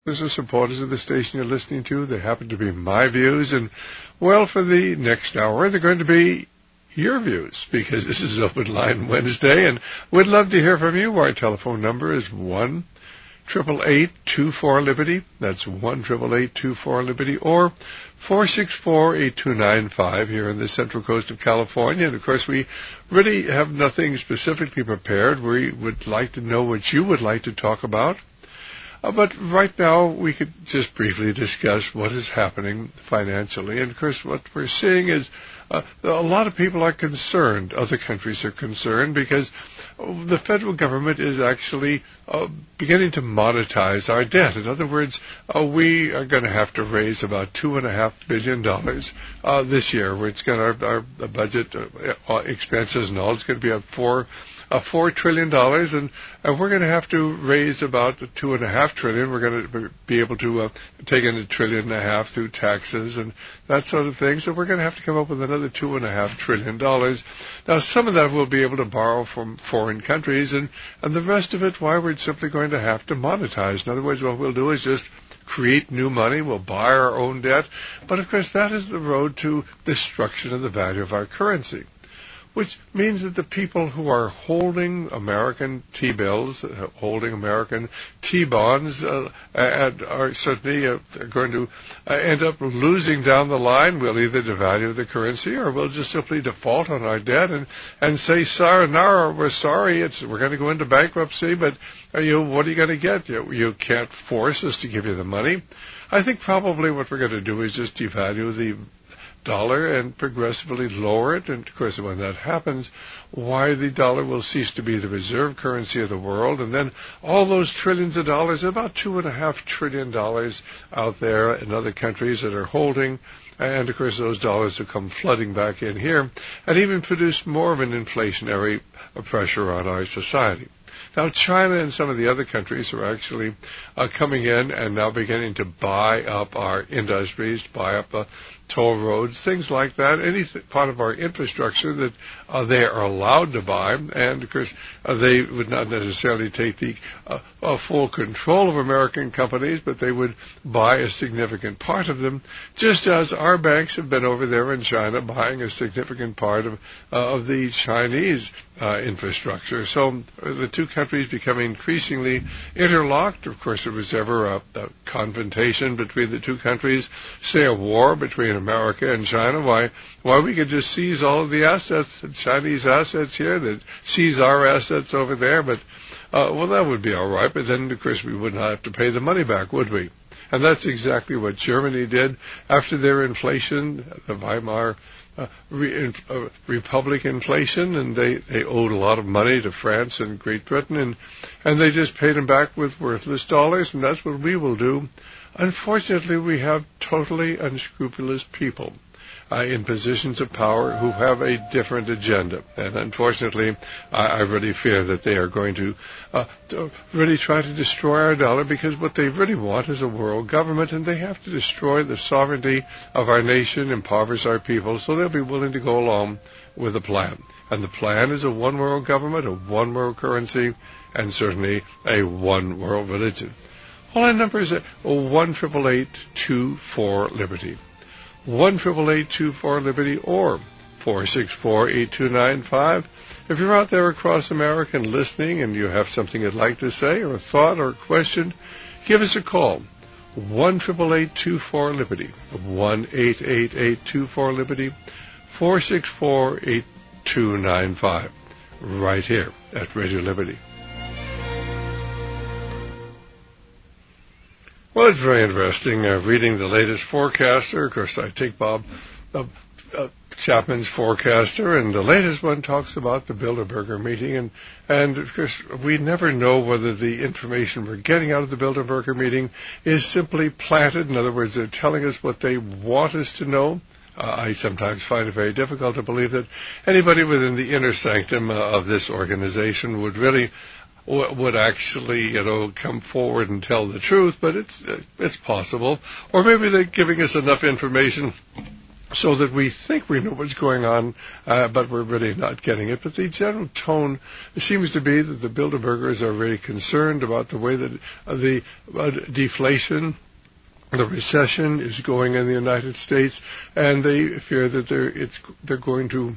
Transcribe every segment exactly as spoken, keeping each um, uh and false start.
Those are supporters of the station you're listening to. They happen to be my views. And, well, for the next hour, they're going to be your views, because this is Open Line Wednesday, and we'd love to hear from you. Our telephone number is one eight eight eight, two four, Liberty. That's one eight eight eight, two four, Liberty, or four six four, eight two nine five here on the Central Coast of California. And, of course, we really have nothing specifically prepared. We would like to know what you would like to talk about. Uh, but right now, we could just briefly discuss what is happening financially. And, of course, what we're seeing is uh, a lot of people are concerned. Other countries are concerned because the federal government is actually uh, beginning to monetize our debt. In other words, uh, we are going to have to raise about two point five billion dollars uh, this year. It's going our, our budget uh, expenses and all. It's going to be up four Uh, four trillion dollars, and uh, we're going to have to raise about two and a half trillion. We're going to be able to uh, take in a trillion and a half through taxes and that sort of thing. So we're going to have to come up with another two and a half trillion dollars. Now, some of that we'll be able to borrow from foreign countries, and and the rest of it, why, we're simply going to have to monetize. In other words, what we'll do is just create new money. We'll buy our own debt, but of course that is the road to destruction of the value of our currency, which means that the people who are holding American T-bills, uh, holding American T-bonds, uh, and are certainly uh, going to uh, end up losing down the line. We'll either devalue the currency, or we'll just simply default on our debt and, and say, sayonara, we're sorry, it's, we're going to go into bankruptcy, but uh, you, what are you going to get? You, you can't force us to give you the money. I think probably what we're going to do is just devalue the dollar and progressively lower it. And, of course, when that happens, why, the dollar will cease to be the reserve currency of the world. And then all those trillions of dollars, about two and a half trillion dollars out there in other countries that are holding. And, of course, those dollars will come flooding back in here and even produce more of an inflationary pressure on our society. Now, China and some of the other countries are actually uh, coming in and now beginning to buy up our industries, buy up uh, toll roads, things like that, any th- part of our infrastructure that uh, they are allowed to buy. And, of course, uh, they would not necessarily take the uh, uh, full control of American companies, but they would buy a significant part of them, just as our banks have been over there in China buying a significant part of, uh, of the Chinese uh, infrastructure. So uh, the two countries becoming increasingly interlocked. Of course, if there was ever a, a confrontation between the two countries, say a war between America and China, why why we could just seize all of the assets, the Chinese assets here, that seize our assets over there, but uh, well, that would be all right, but then, of course, we would not have to pay the money back, would we? And that's exactly what Germany did after their inflation, the Weimar uh, re- uh, Republic inflation, and they, they owed a lot of money to France and Great Britain, and, and they just paid them back with worthless dollars, and that's what we will do. Unfortunately, we have totally unscrupulous people uh, in positions of power who have a different agenda. And unfortunately, I, I really fear that they are going to, uh, to really try to destroy our dollar, because what they really want is a world government, and they have to destroy the sovereignty of our nation, impoverish our people, so they'll be willing to go along with the plan. And the plan is a one world government, a one world currency, and certainly a one world religion. Well, our number is one eight eight eight, two four, Liberty. one eight eight eight, two four, Liberty, or four six four, eight two nine five. If you're out there across America and listening and you have something you'd like to say, or a thought or a question, give us a call. one eight eight eight, two four, Liberty. one eight eight eight, two four, Liberty. four six four, eight two nine five. Right here at Radio Liberty. Well, it's very interesting uh, reading the latest forecaster. Of course, I take Bob uh, uh, Chapman's forecaster, and the latest one talks about the Bilderberger meeting. And, and, of course, we never know whether the information we're getting out of the Bilderberger meeting is simply planted. In other words, they're telling us what they want us to know. Uh, I sometimes find it very difficult to believe that anybody within the inner sanctum uh, of this organization would really would actually, you know, come forward and tell the truth, but it's it's possible. Or maybe they're giving us enough information so that we think we know what's going on, uh, but we're really not getting it. But the general tone seems to be that the Bilderbergers are very concerned about the way that uh, the uh, deflation, the recession is going in the United States, and they fear that they're, it's, they're going to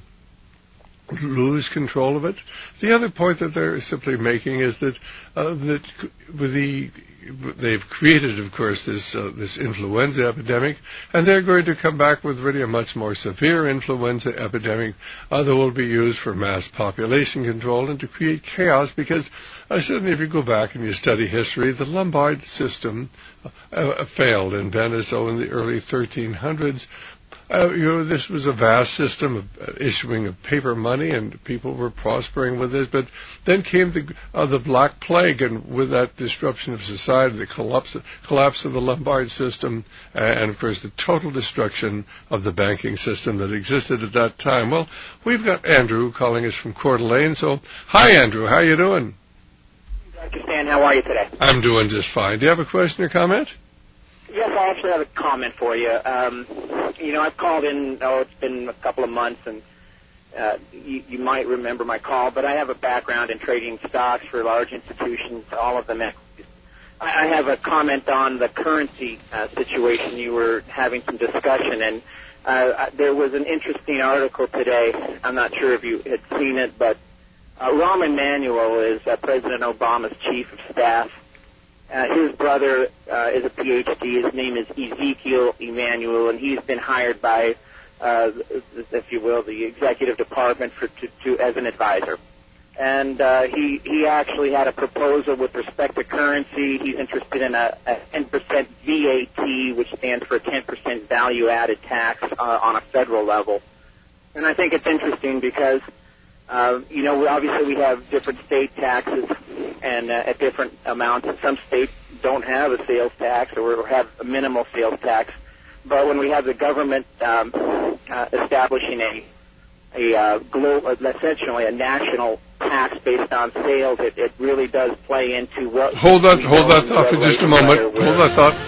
lose control of it. The other point that they're simply making is that uh, that with the they've created, of course, this uh, this influenza epidemic, and they're going to come back with really a much more severe influenza epidemic uh, that will be used for mass population control and to create chaos. Because uh, certainly, if you go back and you study history, the Lombard system uh, uh, failed in Venice oh, in the early thirteen hundreds. Uh, you know, this was a vast system of uh, issuing of paper money, and people were prospering with it. But then came the uh, the Black Plague, and with that disruption of society, the collapse, collapse of the Lombard system, uh, and of course the total destruction of the banking system that existed at that time. Well, we've got Andrew calling us from Coeur d'Alene. So, hi, Andrew. How you doing? Doctor Stan, how are you today? I'm doing just fine. Do you have a question or comment? Yes, I actually have a comment for you. Um, you know, I've called in, oh, it's been a couple of months, and uh, you, you might remember my call, but I have a background in trading stocks for large institutions, all of them. I, I have a comment on the currency uh, situation. You were having some discussion, and uh, there was an interesting article today. I'm not sure if you had seen it, but uh, Rahm Emanuel is uh, President Obama's chief of staff. Uh, his brother uh, is a P H D. His name is Ezekiel Emanuel, and he's been hired by, uh, if you will, the executive department for to, to as an advisor. And uh, he he actually had a proposal with respect to currency. He's interested in a, a ten percent V A T, which stands for ten percent value-added tax uh, on a federal level. And I think it's interesting because, uh, you know, we, obviously we have different state taxes and uh, at different amounts. Some states don't have a sales tax or have a minimal sales tax. But when we have the government um, uh, establishing a a uh, global, essentially a national tax based on sales, it, it really does play into what. Hold that, hold that thought for just a moment. Hold that thought.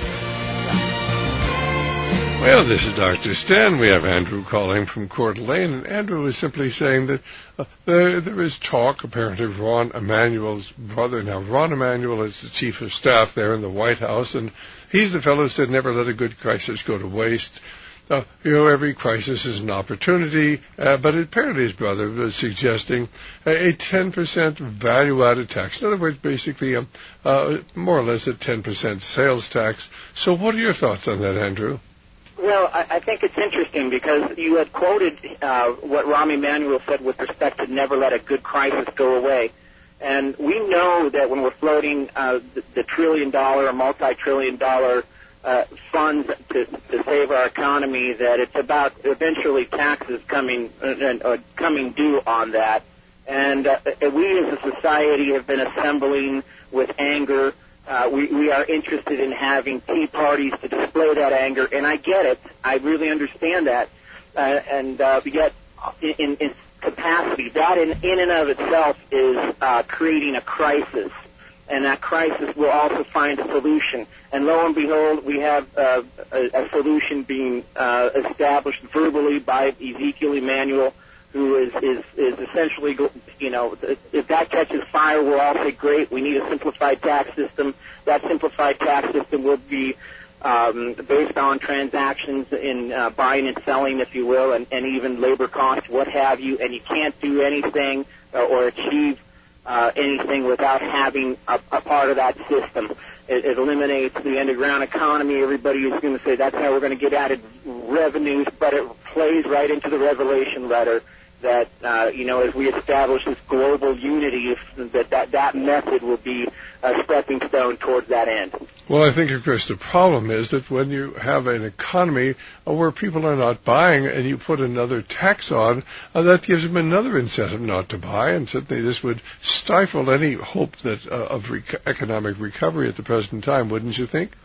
Well, this is Doctor Stan. We have Andrew calling from Coeur d'Alene, and Andrew is simply saying that uh, there, there is talk, apparently, of Rahm Emanuel's brother. Now, Rahm Emanuel is the chief of staff there in the White House, and he's the fellow who said never let a good crisis go to waste. Uh, you know, every crisis is an opportunity, uh, but apparently his brother was suggesting a, a ten percent value-added tax. In other words, basically, a, uh, more or less a ten percent sales tax. So what are your thoughts on that, Andrew? Well, I, I think it's interesting because you had quoted uh, what Rahm Emanuel said with respect to never let a good crisis go away. And we know that when we're floating uh, the, the trillion-dollar or multi-trillion-dollar uh, funds to, to save our economy, that it's about eventually taxes coming uh, uh, coming due on that. And uh, we as a society have been assembling with anger. Uh, we, we are interested in having tea parties to display that anger, and I get it. I really understand that. Uh, and uh, yet, in, in capacity, that in, in and of itself is uh, creating a crisis, and that crisis will also find a solution. And lo and behold, we have uh, a, a solution being uh, established verbally by Ezekiel Emanuel, who is, is, is essentially, you know, if that catches fire, we'll all say, great, we need a simplified tax system. That simplified tax system will be um, based on transactions in uh, buying and selling, if you will, and, and even labor costs, what have you, and you can't do anything uh, or achieve uh, anything without having a, a part of that system. It, it eliminates the underground economy. Everybody is going to say that's how we're going to get added revenues, but it plays right into the Revelation letter that, uh, you know, as we establish this global unity, if, that, that that method will be a stepping stone towards that end. Well, I think, of course, the problem is that when you have an economy where people are not buying and you put another tax on, uh, that gives them another incentive not to buy, and certainly this would stifle any hope that uh, of rec- economic recovery at the present time, wouldn't you think?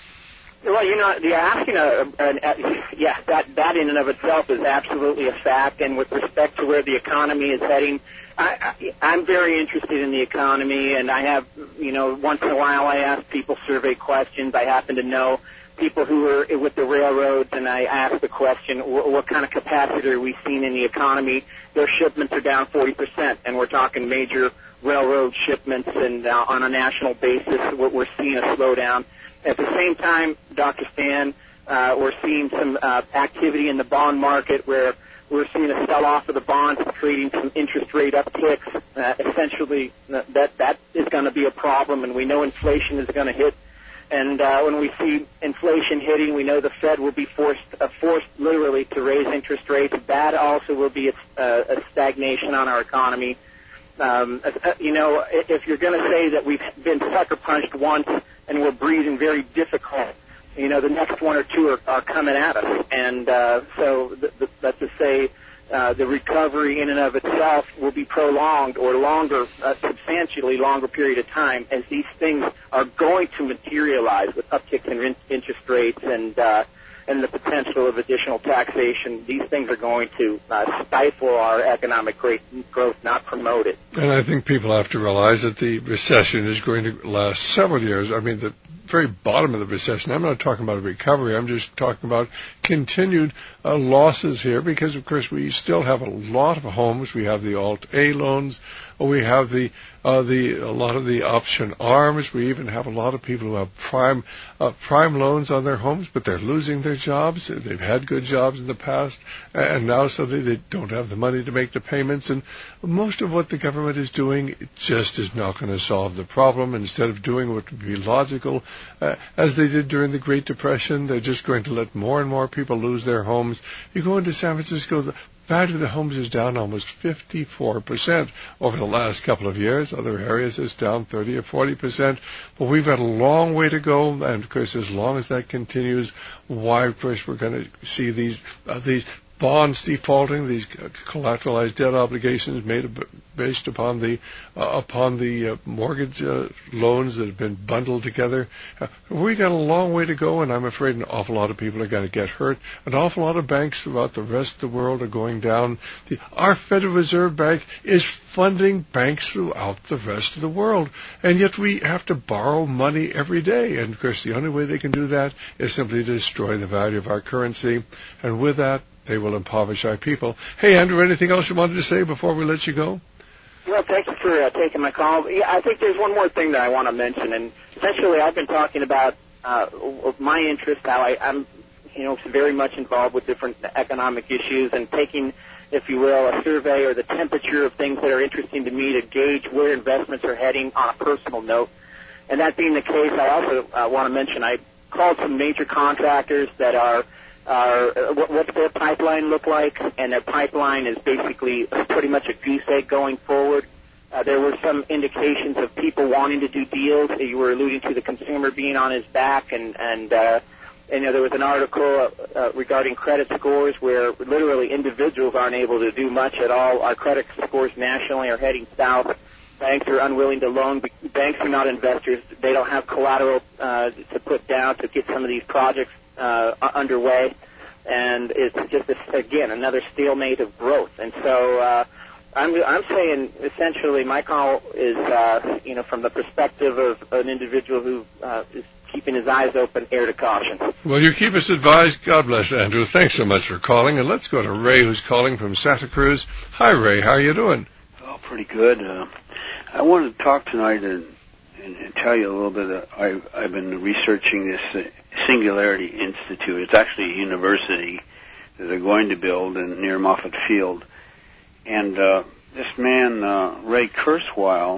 Well, you know, you're asking a, a, a yeah, that that in and of itself is absolutely a fact. And with respect to where the economy is heading, I, I, I'm very interested in the economy, and I have, you know, once in a while I ask people survey questions. I happen to know people who were with the railroads, and I asked the question, what, what kind of capacity are we seeing in the economy? Their shipments are down forty percent, and we're talking major railroad shipments, and uh, on a national basis, what we're seeing a slowdown. At the same time, Doctor Stan, uh, we're seeing some uh, activity in the bond market where we're seeing a sell-off of the bonds, creating some interest rate upticks. Uh, essentially, that that is going to be a problem, and we know inflation is going to hit. And uh, when we see inflation hitting, we know the Fed will be forced, uh, forced literally to raise interest rates. That also will be a, uh, a stagnation on our economy. Um, uh, you know, if you're going to say that we've been sucker punched once and we're breathing very difficult, you know, the next one or two are, are coming at us. And uh, so th- th- that's to say uh, the recovery in and of itself will be prolonged or longer, uh, substantially longer period of time, as these things are going to materialize with upticks in in- interest rates and uh, and the potential of additional taxation. These things are going to uh, stifle our economic growth, not promote it. And I think people have to realize that the recession is going to last several years. I mean, the very bottom of the recession, I'm not talking about a recovery, I'm just talking about continued uh, losses here, because, of course, we still have a lot of homes. We have the Alt-A loans, we have the uh, the a lot of the option arms. We even have a lot of people who have prime uh, prime loans on their homes, but they're losing their jobs. They've had good jobs in the past, and now suddenly they don't have the money to make the payments. And most of what the government is doing just is not going to solve the problem. Instead of doing what would be logical, uh, as they did during the Great Depression, they're just going to let more and more people lose their homes. You go into San Francisco, the value of the homes is down almost fifty-four percent over the last couple of years. Other areas it's down thirty or forty percent. But we've got a long way to go, and of course, as long as that continues, why, of course, we're going to see these uh, these bonds defaulting, these collateralized debt obligations made based upon the uh, upon the uh, mortgage uh, loans that have been bundled together. Uh, we got a long way to go, and I'm afraid an awful lot of people are going to get hurt. An awful lot of banks throughout the rest of the world are going down. The, our Federal Reserve Bank is funding banks throughout the rest of the world, and yet we have to borrow money every day. And of course, the only way they can do that is simply to destroy the value of our currency, and with that, they will impoverish our people. Hey, Andrew, anything else you wanted to say before we let you go? Well, thank you for uh, taking my call. Yeah, I think there's one more thing that I want to mention, and essentially I've been talking about uh, my interest, how I, I'm, you know, very much involved with different economic issues, and taking, if you will, a survey or the temperature of things that are interesting to me to gauge where investments are heading on a personal note. And that being the case, I also uh, want to mention I called some major contractors that are Uh, what, what's their pipeline look like, and their pipeline is basically pretty much a goose egg going forward. Uh, there were some indications of people wanting to do deals. You were alluding to the consumer being on his back, and, and uh, you know, there was an article uh, regarding credit scores where literally individuals aren't able to do much at all. Our credit scores nationally are heading south. Banks are unwilling to loan. Banks are not investors. They don't have collateral uh, to put down to get some of these projects Uh, underway, and it's just a, again another stalemate of growth. And so uh, I'm I'm saying essentially my call is uh, you know from the perspective of an individual who uh, is keeping his eyes open, air to caution. Well, you keep us advised. God bless, Andrew. Thanks so much for calling, and let's go to Ray, who's calling from Santa Cruz. Hi, Ray. How are you doing? Oh, pretty good. Uh, I wanted to talk tonight and, and, and tell you a little bit. That I I've been researching this. Uh, Singularity Institute. It's actually a university that they're going to build in, near Moffett Field. And uh, this man, uh, Ray Kurzweil,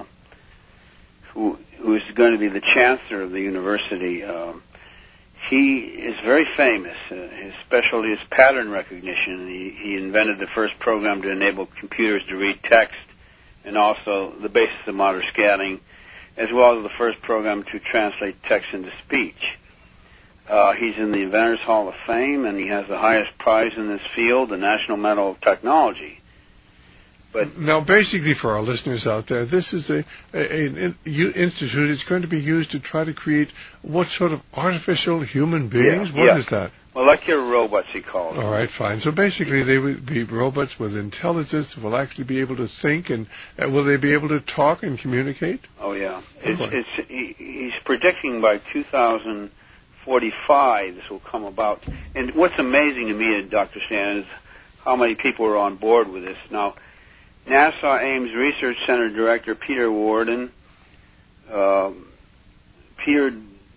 who who is going to be the chancellor of the university, uh, he is very famous. Uh, his specialty is pattern recognition. He, he invented the first program to enable computers to read text, and also the basis of modern scanning, as well as the first program to translate text into speech. Uh, he's in the Inventors Hall of Fame, and he has the highest prize in this field, the National Medal of Technology. But now, basically, for our listeners out there, this is a, a an institute. It's going to be used to try to create what sort of artificial human beings? Yeah, what yeah. is that? Well, like your robots, he calls them. All right, fine. So basically, they would be robots with intelligence, will actually be able to think, and uh, will they be able to talk and communicate? Oh, yeah. It's, it's, he, he's predicting by two thousand forty-five this will come about. And what's amazing to me, Doctor Stan, is how many people are on board with this. Now, NASA Ames Research Center Director Peter Warden, uh, Peter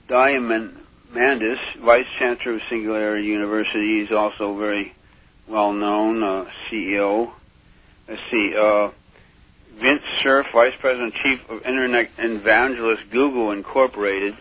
Diamandis, Vice Chancellor of Singularity University, he's also very well known, uh, C E O. Let's see, uh, Vince Cerf, Vice President Chief of Internet Evangelist, Google Incorporated.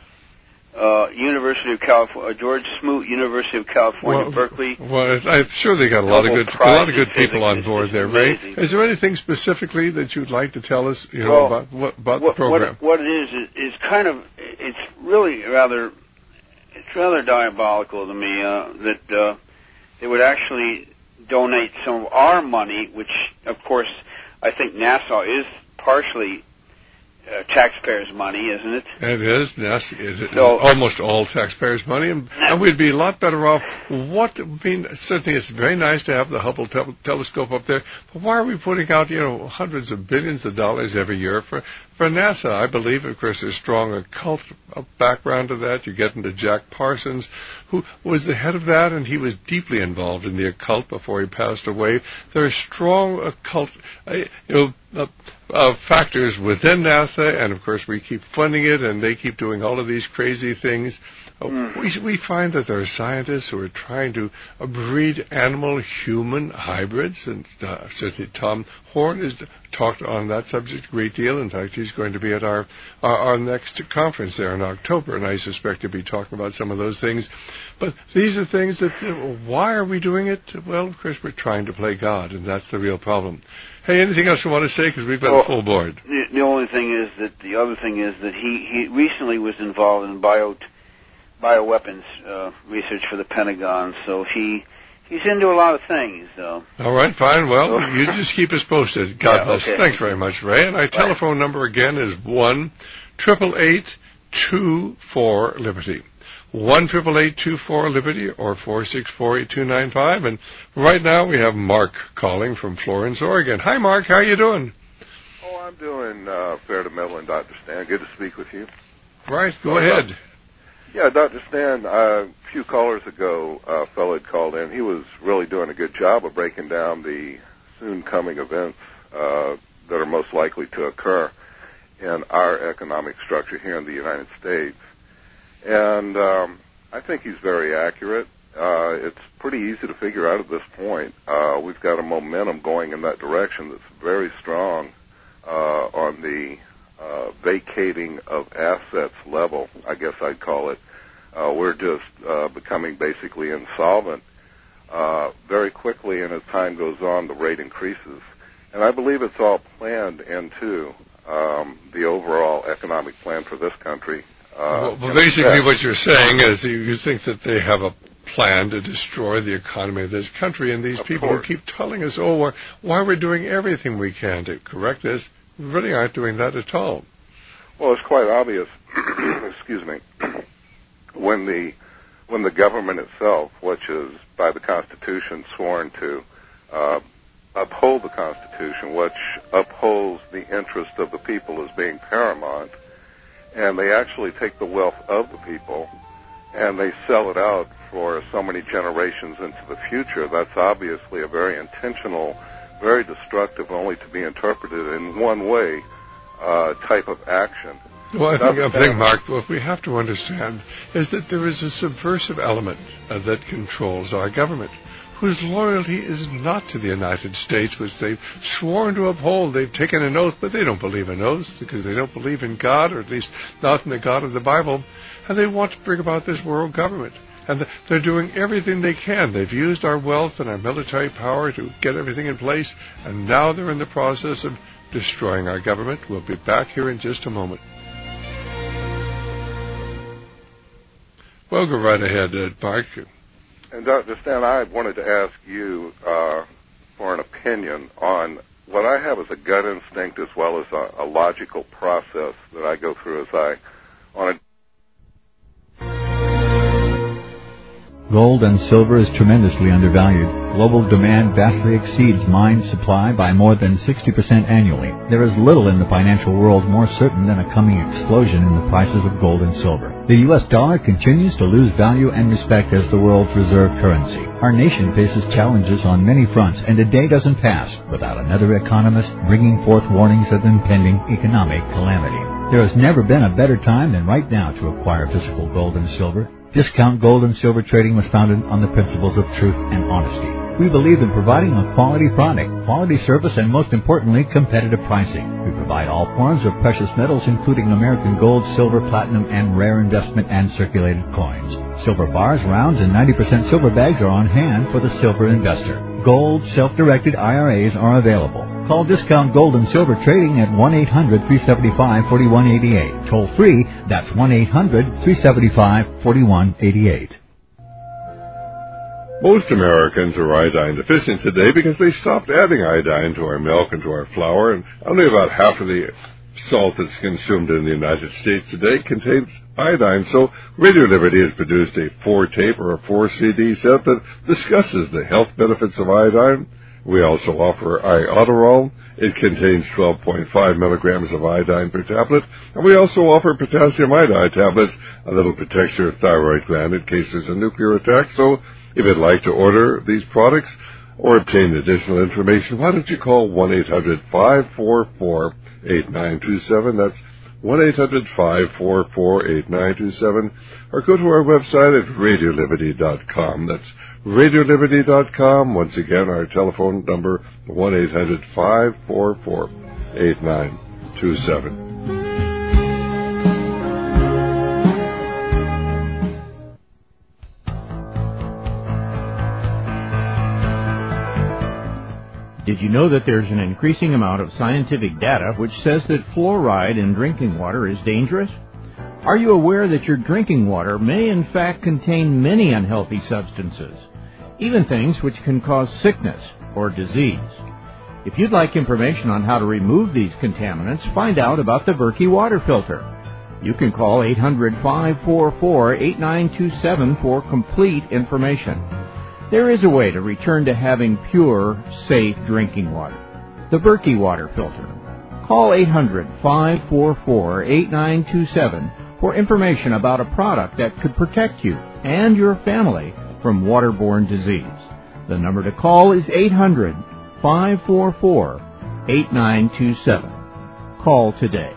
Uh, University of California, uh, George Smoot, University of California, well, Berkeley. Well, I'm sure they got a lot of good, a lot of good people on board there, Ray. Is there anything specifically that you'd like to tell us, you know, well, about what, about what, the program? What, what it is, is is kind of, it's really rather, it's rather diabolical to me uh, that uh, they would actually donate some of our money, which, of course, I think NASA is partially Uh, taxpayers' money, isn't it? It is. Yes, it is so, almost all taxpayers' money, and, and we'd be a lot better off. What I mean, certainly, it's very nice to have the Hubble te- telescope up there, but why are we putting out, you know, hundreds of billions of dollars every year for for NASA? I believe, of course, there's strong occult background to that. You get into Jack Parsons, who was the head of that, and he was deeply involved in the occult before he passed away. There are strong occult, uh, you know. Uh, Uh, factors within NASA, and of course we keep funding it, and they keep doing all of these crazy things. Uh, mm. we, we find that there are scientists who are trying to uh, breed animal-human hybrids, and uh, certainly Tom Horn has talked on that subject a great deal. In fact, he's going to be at our, our, our next conference there in October, and I suspect he'll be talking about some of those things. But these are things that, you know, why are we doing it? Well, of course, we're trying to play God, and that's the real problem. Hey, anything else you want to say? Because we've got well, a full board. The, the only thing is that the other thing is that he, he recently was involved in bio bioweapons uh, research for the Pentagon, so he he's into a lot of things. So. All right, fine. Well, so. You just keep us posted. God yeah, bless. Okay. Thanks very much, Ray. And our telephone number again is one triple eight two four Liberty. One triple eight two four Liberty or four six four eight two nine five. And right now we have Mark calling from Florence, Oregon. Hi, Mark. How you doing? Oh, I'm doing uh, fair to middle, and Doctor Stan. Good to speak with you. Right. Go uh, ahead. Yeah, Doctor Stan. Uh, a few callers ago, a fellow had called in. He was really doing a good job of breaking down the soon coming events uh, that are most likely to occur in our economic structure here in the United States. And um, I think he's very accurate. Uh, it's pretty easy to figure out at this point. Uh, we've got a momentum going in that direction that's very strong uh, on the uh, vacating of assets level, I guess I'd call it. Uh, we're just uh, becoming basically insolvent uh, very quickly, and as time goes on, the rate increases. And I believe it's all planned into um, the overall economic plan for this country. Uh, well, well basically what you're saying is you, you think that they have a plan to destroy the economy of this country, and these of people course. who keep telling us, oh, we're, why we're doing everything we can to correct this, really aren't doing that at all. Well, it's quite obvious, excuse me, when the when the government itself, which is by the Constitution sworn to uh, uphold the Constitution, which upholds the interest of the people as being paramount, and they actually take the wealth of the people and they sell it out for so many generations into the future. That's obviously a very intentional, very destructive, only to be interpreted in one way uh, type of action. Well, I think, I think, Mark, what we have to understand is that there is a subversive element uh, that controls our government, whose loyalty is not to the United States, which they've sworn to uphold. They've taken an oath, but they don't believe in oaths because they don't believe in God, or at least not in the God of the Bible, and they want to bring about this world government. And they're doing everything they can. They've used our wealth and our military power to get everything in place, and now they're in the process of destroying our government. We'll be back here in just a moment. Well, go right ahead, uh, Mark. And Doctor Stan, I wanted to ask you uh, for an opinion on what I have as a gut instinct as well as a, a logical process that I go through as I on a Gold and silver is tremendously undervalued. Global demand vastly exceeds mine supply by more than sixty percent annually. There is little in the financial world more certain than a coming explosion in the prices of gold and silver. The U S dollar continues to lose value and respect as the world's reserve currency. Our nation faces challenges on many fronts, and a day doesn't pass without another economist bringing forth warnings of impending economic calamity. There has never been a better time than right now to acquire physical gold and silver. Discount Gold and Silver Trading was founded on the principles of truth and honesty. We believe in providing a quality product, quality service, and most importantly, competitive pricing. We provide all forms of precious metals, including American gold, silver, platinum, and rare investment and circulated coins. Silver bars, rounds, and ninety percent silver bags are on hand for the silver investor. Gold self-directed I R As are available. Call Discount Gold and Silver Trading at one eight hundred, three seven five, four one eight eight. Toll free, that's one eight hundred, three seven five, four one eight eight. Most Americans are iodine deficient today because they stopped adding iodine to our milk and to our flour, and only about half of the salt that's consumed in the United States today contains iodine. So Radio Liberty has produced a four-tape or a four-C D set that discusses the health benefits of iodine. We also offer Iodoral. It contains twelve point five milligrams of iodine per tablet. And we also offer potassium iodide tablets, a little protects your thyroid gland in case there's a nuclear attack. So if you'd like to order these products or obtain additional information, why don't you call one eight hundred, five four four, eight nine two seven. That's one eight hundred, five four four, eight nine two seven. Or go to our website at radio liberty dot com. That's radio liberty dot com. Once again, our telephone number, one eight hundred, five four four, eight nine two seven. Did you know that there's an increasing amount of scientific data which says that fluoride in drinking water is dangerous? Are you aware that your drinking water may in fact contain many unhealthy substances, even things which can cause sickness or disease? If you'd like information on how to remove these contaminants, find out about the Berkey water filter. You can call eight hundred, five four four, eight nine two seven for complete information. There is a way to return to having pure, safe drinking water. The Berkey water filter. Call eight hundred, five four four, eight nine two seven for information about a product that could protect you and your family from waterborne disease. The number to call is eight hundred, five four four, eight nine two seven. Call today.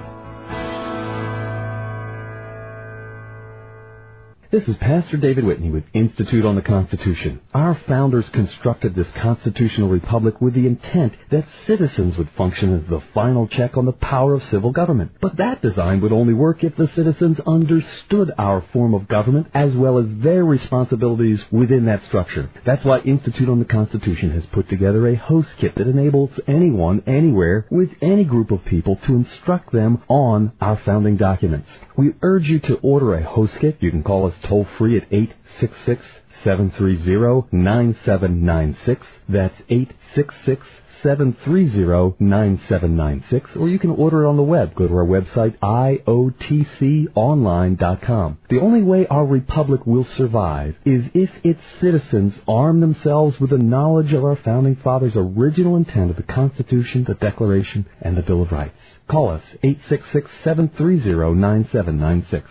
This is Pastor David Whitney with Institute on the Constitution. Our founders constructed this constitutional republic with the intent that citizens would function as the final check on the power of civil government. But that design would only work if the citizens understood our form of government as well as their responsibilities within that structure. That's why Institute on the Constitution has put together a host kit that enables anyone, anywhere, with any group of people to instruct them on our founding documents. We urge you to order a host kit. You can call us toll free at eight six six, seven three zero, nine seven nine six. That's eight six six, seven three zero, nine seven nine six. Or you can order it on the web. Go to our website, I O T C online dot com. The only way our republic will survive is if its citizens arm themselves with the knowledge of our founding fathers' original intent of the Constitution, the Declaration, and the Bill of Rights. Call us, eight six six, seven three zero, nine seven nine six.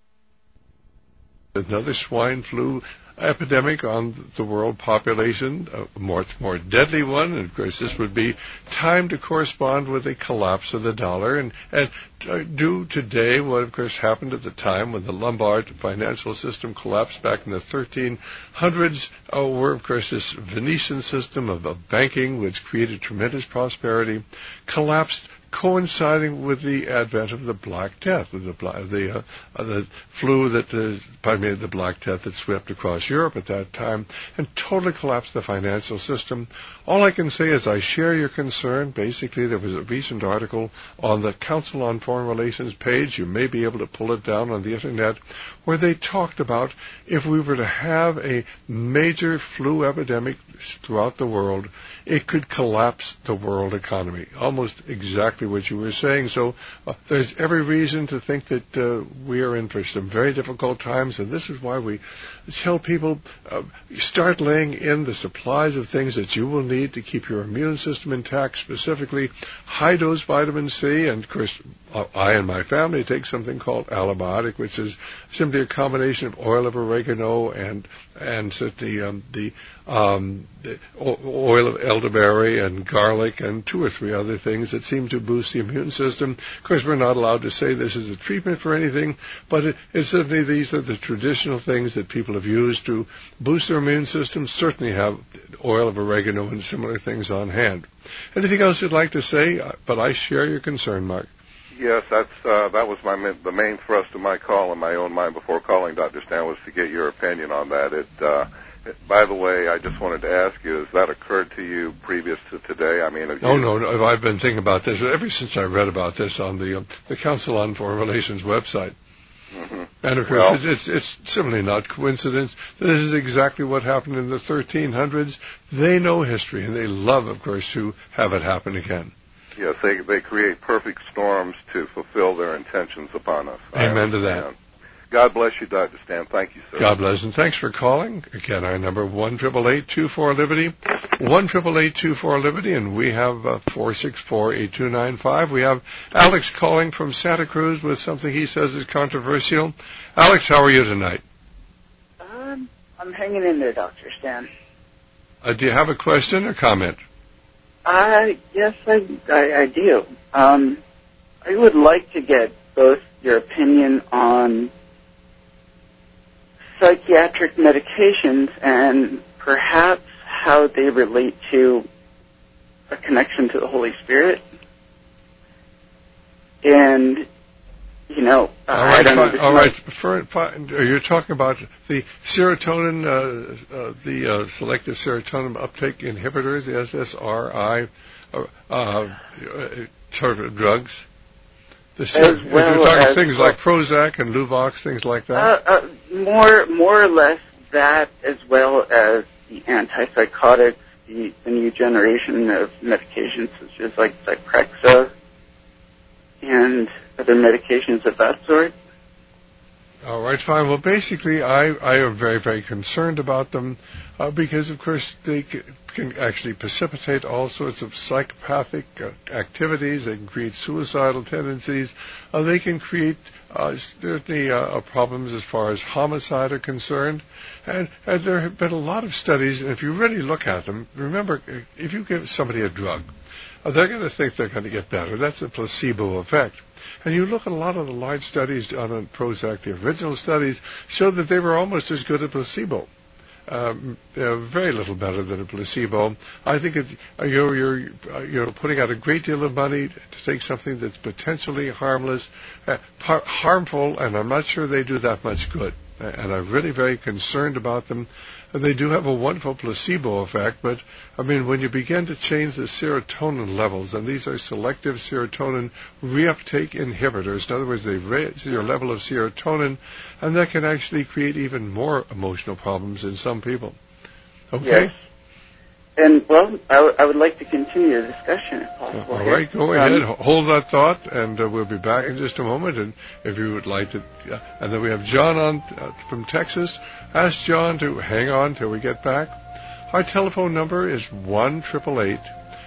Another swine flu epidemic on the world population, a much more deadly one, and of course this would be timed to correspond with a collapse of the dollar, and, and uh, do today what of course happened at the time when the Lombard financial system collapsed back in the thirteen hundreds, uh, where of course this Venetian system of, of banking, which created tremendous prosperity, collapsed, coinciding with the advent of the Black Death, the the, uh, uh, the flu that, uh, pardon me, the Black Death that swept across Europe at that time and totally collapsed the financial system. All I can say is I share your concern. Basically, there was a recent article on the Council on Foreign Relations page. You may be able to pull it down on the Internet, where they talked about if we were to have a major flu epidemic throughout the world, it could collapse the world economy. Almost exactly exactly what you were saying. So uh, there's every reason to think that uh, we are in for some very difficult times, and this is why we tell people uh, start laying in the supplies of things that you will need to keep your immune system intact, specifically high-dose vitamin C. And, of course, I and my family take something called Alabiotic, which is simply a combination of oil of oregano and and the um, the, um, the oil of elderberry and garlic and two or three other things that seem to boost the immune system. Of course, we're not allowed to say this is a treatment for anything, but it, it's certainly these are the traditional things that people have used to boost their immune system. Certainly have oil of oregano and similar things on hand. Anything else you'd like to say? But I share your concern, Mark. Yes, that's uh, that was my the main thrust of my call in my own mind before calling Doctor Stan was to get your opinion on that. It, uh, it, by the way, I just wanted to ask you: has that occurred to you previous to today? I mean, have you... oh no, no, I've been thinking about this ever since I read about this on the uh, the Council on Foreign Relations website. Mm-hmm. And of course, well, it's, it's it's simply not coincidence. This is exactly what happened in the thirteen hundreds. They know history, and they love, of course, to have it happen again. Yes, they they create perfect storms to fulfill their intentions upon us. Amen to that. God bless you, Doctor Stan. Thank you, sir. God bless, and thanks for calling. Again, our number one triple eight two four Liberty, one triple eight two four Liberty, and we have uh, four six four eight two nine five. We have Alex calling from Santa Cruz with something he says is controversial. Alex, how are you tonight? Um, I'm hanging in there, Doctor Stan. Uh, do you have a question or comment? Uh, yes, I, I, I do. Um, I would like to get both your opinion on psychiatric medications and perhaps how they relate to a connection to the Holy Spirit. And, you know, all right, I don't fine, know. All right, for, for, you're talking about the serotonin, uh, uh, the uh, selective serotonin uptake inhibitors, the S S R I, uh, uh, sort of drugs. The ser- well you're talking as, things well, like Prozac and Luvox, things like that. Uh, uh, more, more or less that, as well as the antipsychotics, the, the new generation of medications, such as like Zyprexa and other medications of that sort. All right, fine. Well, basically, I, I am very, very concerned about them uh, because, of course, they c- can actually precipitate all sorts of psychopathic uh, activities. They can create suicidal tendencies. Uh, they can create uh, certainly uh, problems as far as homicide are concerned. And, and there have been a lot of studies, and if you really look at them, remember, if you give somebody a drug, uh, they're going to think they're going to get better. That's a placebo effect. And you look at a lot of the large studies done on Prozac, the original studies, showed that they were almost as good as placebo. Um, very little better than a placebo. I think it, uh, you're, you're, uh, you're putting out a great deal of money to take something that's potentially harmless, uh, par- harmful, and I'm not sure they do that much good. And I'm really very concerned about them. They do have a wonderful placebo effect, but, I mean, when you begin to change the serotonin levels, and these are selective serotonin reuptake inhibitors, in other words, they raise your level of serotonin, and that can actually create even more emotional problems in some people. Okay? Yes. And, well, I, w- I would like to continue the discussion if possible. All right, go um, ahead. Hold that thought, and uh, we'll be back in just a moment. And if you would like to, uh, and then we have John on uh, from Texas. Ask John to hang on till we get back. Our telephone number is one triple eight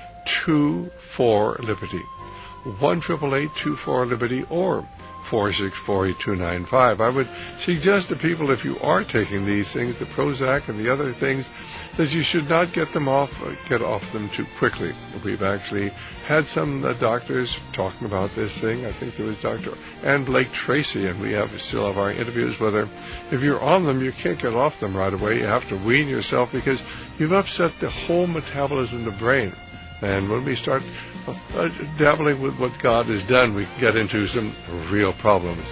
two four Liberty, one triple eight two four Liberty, or four six four eight two nine five. I would suggest to people, if you are taking these things, the Prozac and the other things, that you should not get them off, uh, get off them too quickly. We've actually had some uh, doctors talking about this thing. I think there was Doctor Ann Blake Tracy, and we have still have our interviews with her. If you're on them, you can't get off them right away. You have to wean yourself because you've upset the whole metabolism of the brain. And when we start uh, uh, dabbling with what God has done, we can get into some real problems.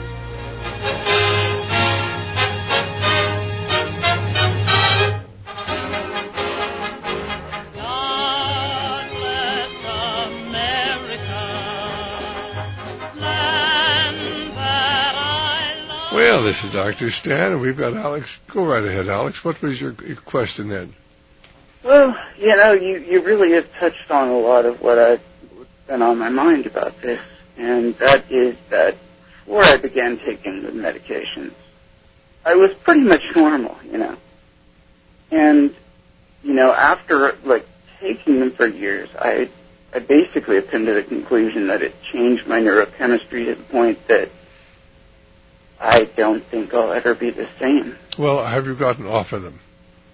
Well, this is Doctor Stan, and we've got Alex. Go right ahead, Alex. What was your question then? Well, you know, you, you really have touched on a lot of what I been on my mind about this, and that is that before I began taking the medications, I was pretty much normal, you know. And, you know, after, like, taking them for years, I I basically have come to the conclusion that it changed my neurochemistry to the point that I don't think I'll ever be the same. Well, have you gotten off of them?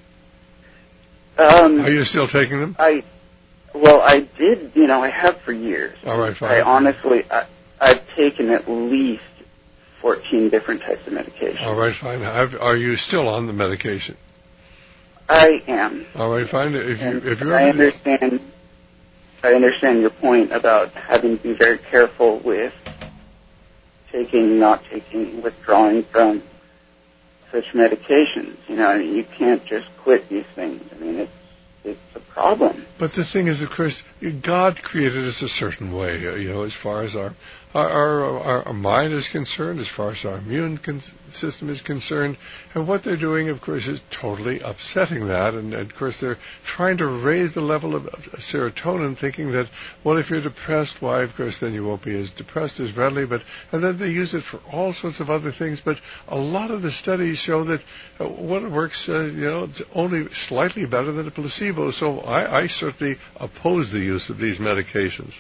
Um, Are you still taking them? I, well, I did, you know, I have for years. All right, fine. I honestly, I, I've taken at least fourteen different types of medication. All right, fine. Have, are you still on the medication? I am. All right, fine. If you, and if you I understand, I understand your point about having to be very careful with taking, not taking, withdrawing from such medications. You know, I mean, you can't just quit these things. I mean, it's it's a problem. But the thing is, of course, God created us a certain way, you know, as far as our our, our, our mind is concerned, as far as our immune con- system is concerned. And what they're doing, of course, is totally upsetting that. And, and, of course, they're trying to raise the level of, of serotonin, thinking that, well, if you're depressed, why, of course, then you won't be as depressed as readily. But and then they use it for all sorts of other things. But a lot of the studies show that uh, what works, uh, you know, only slightly better than a placebo. So I, I certainly oppose the use of these medications.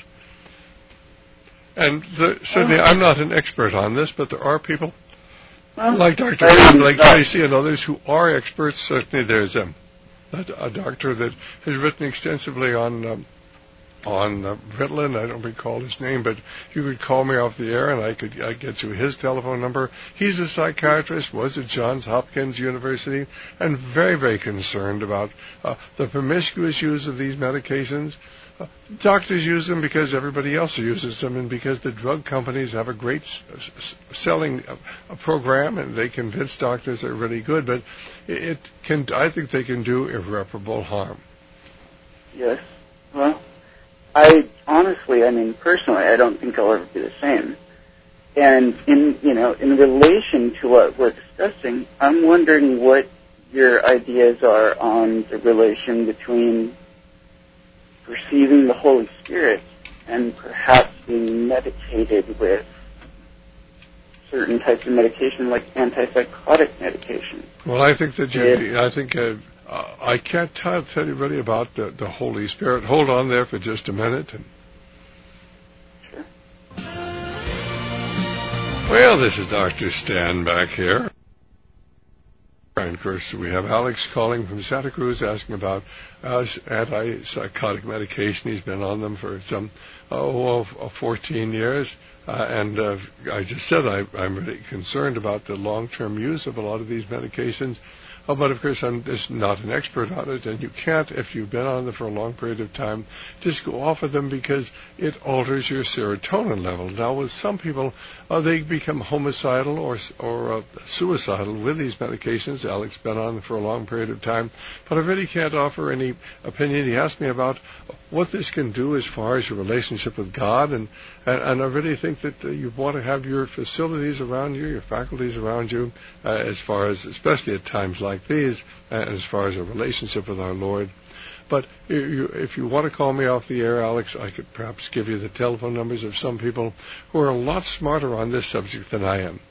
And the, certainly, I'm not an expert on this, but there are people well, like Doctor like Tracy and others who are experts. Certainly, there's a, a, a doctor that has written extensively on um, on uh, Ritalin. I don't recall his name, but you could call me off the air, and I could I'd get you his telephone number. He's a psychiatrist, was at Johns Hopkins University, and very, very concerned about uh, the promiscuous use of these medications. Uh, doctors use them because everybody else uses them, and because the drug companies have a great s- s- selling uh, program, and they convince doctors they're really good. But it, it can, I think, they can do irreparable harm. Yes. Well, I honestly, I mean, personally, I don't think I'll ever be the same. And in you know, in relation to what we're discussing, I'm wondering what your ideas are on the relation between receiving the Holy Spirit and perhaps being medicated with certain types of medication, like antipsychotic medication. Well, I think that you, I think uh, uh, I can't tell, tell you really about the, the Holy Spirit. Hold on there for just a minute. And sure. Well, this is Doctor Stan back here. And, of course, we have Alex calling from Santa Cruz asking about uh, antipsychotic medication. He's been on them for some oh, fourteen years. Uh, and uh, I just said I, I'm really concerned about the long-term use of a lot of these medications. Uh, but, of course, I'm just not an expert on it, and you can't, if you've been on them for a long period of time, just go off of them because it alters your serotonin level. Now, with some people, uh, they become homicidal or or uh, suicidal with these medications. Alex has been on them for a long period of time, but I really can't offer any opinion. He asked me about what this can do as far as your relationship with God, and, and, and I really think that uh, you want to have your facilities around you, your faculties around you, uh, as far as, especially at times like like these, uh, as far as a relationship with our Lord. But you, you, if you want to call me off the air, Alex, I could perhaps give you the telephone numbers of some people who are a lot smarter on this subject than I am.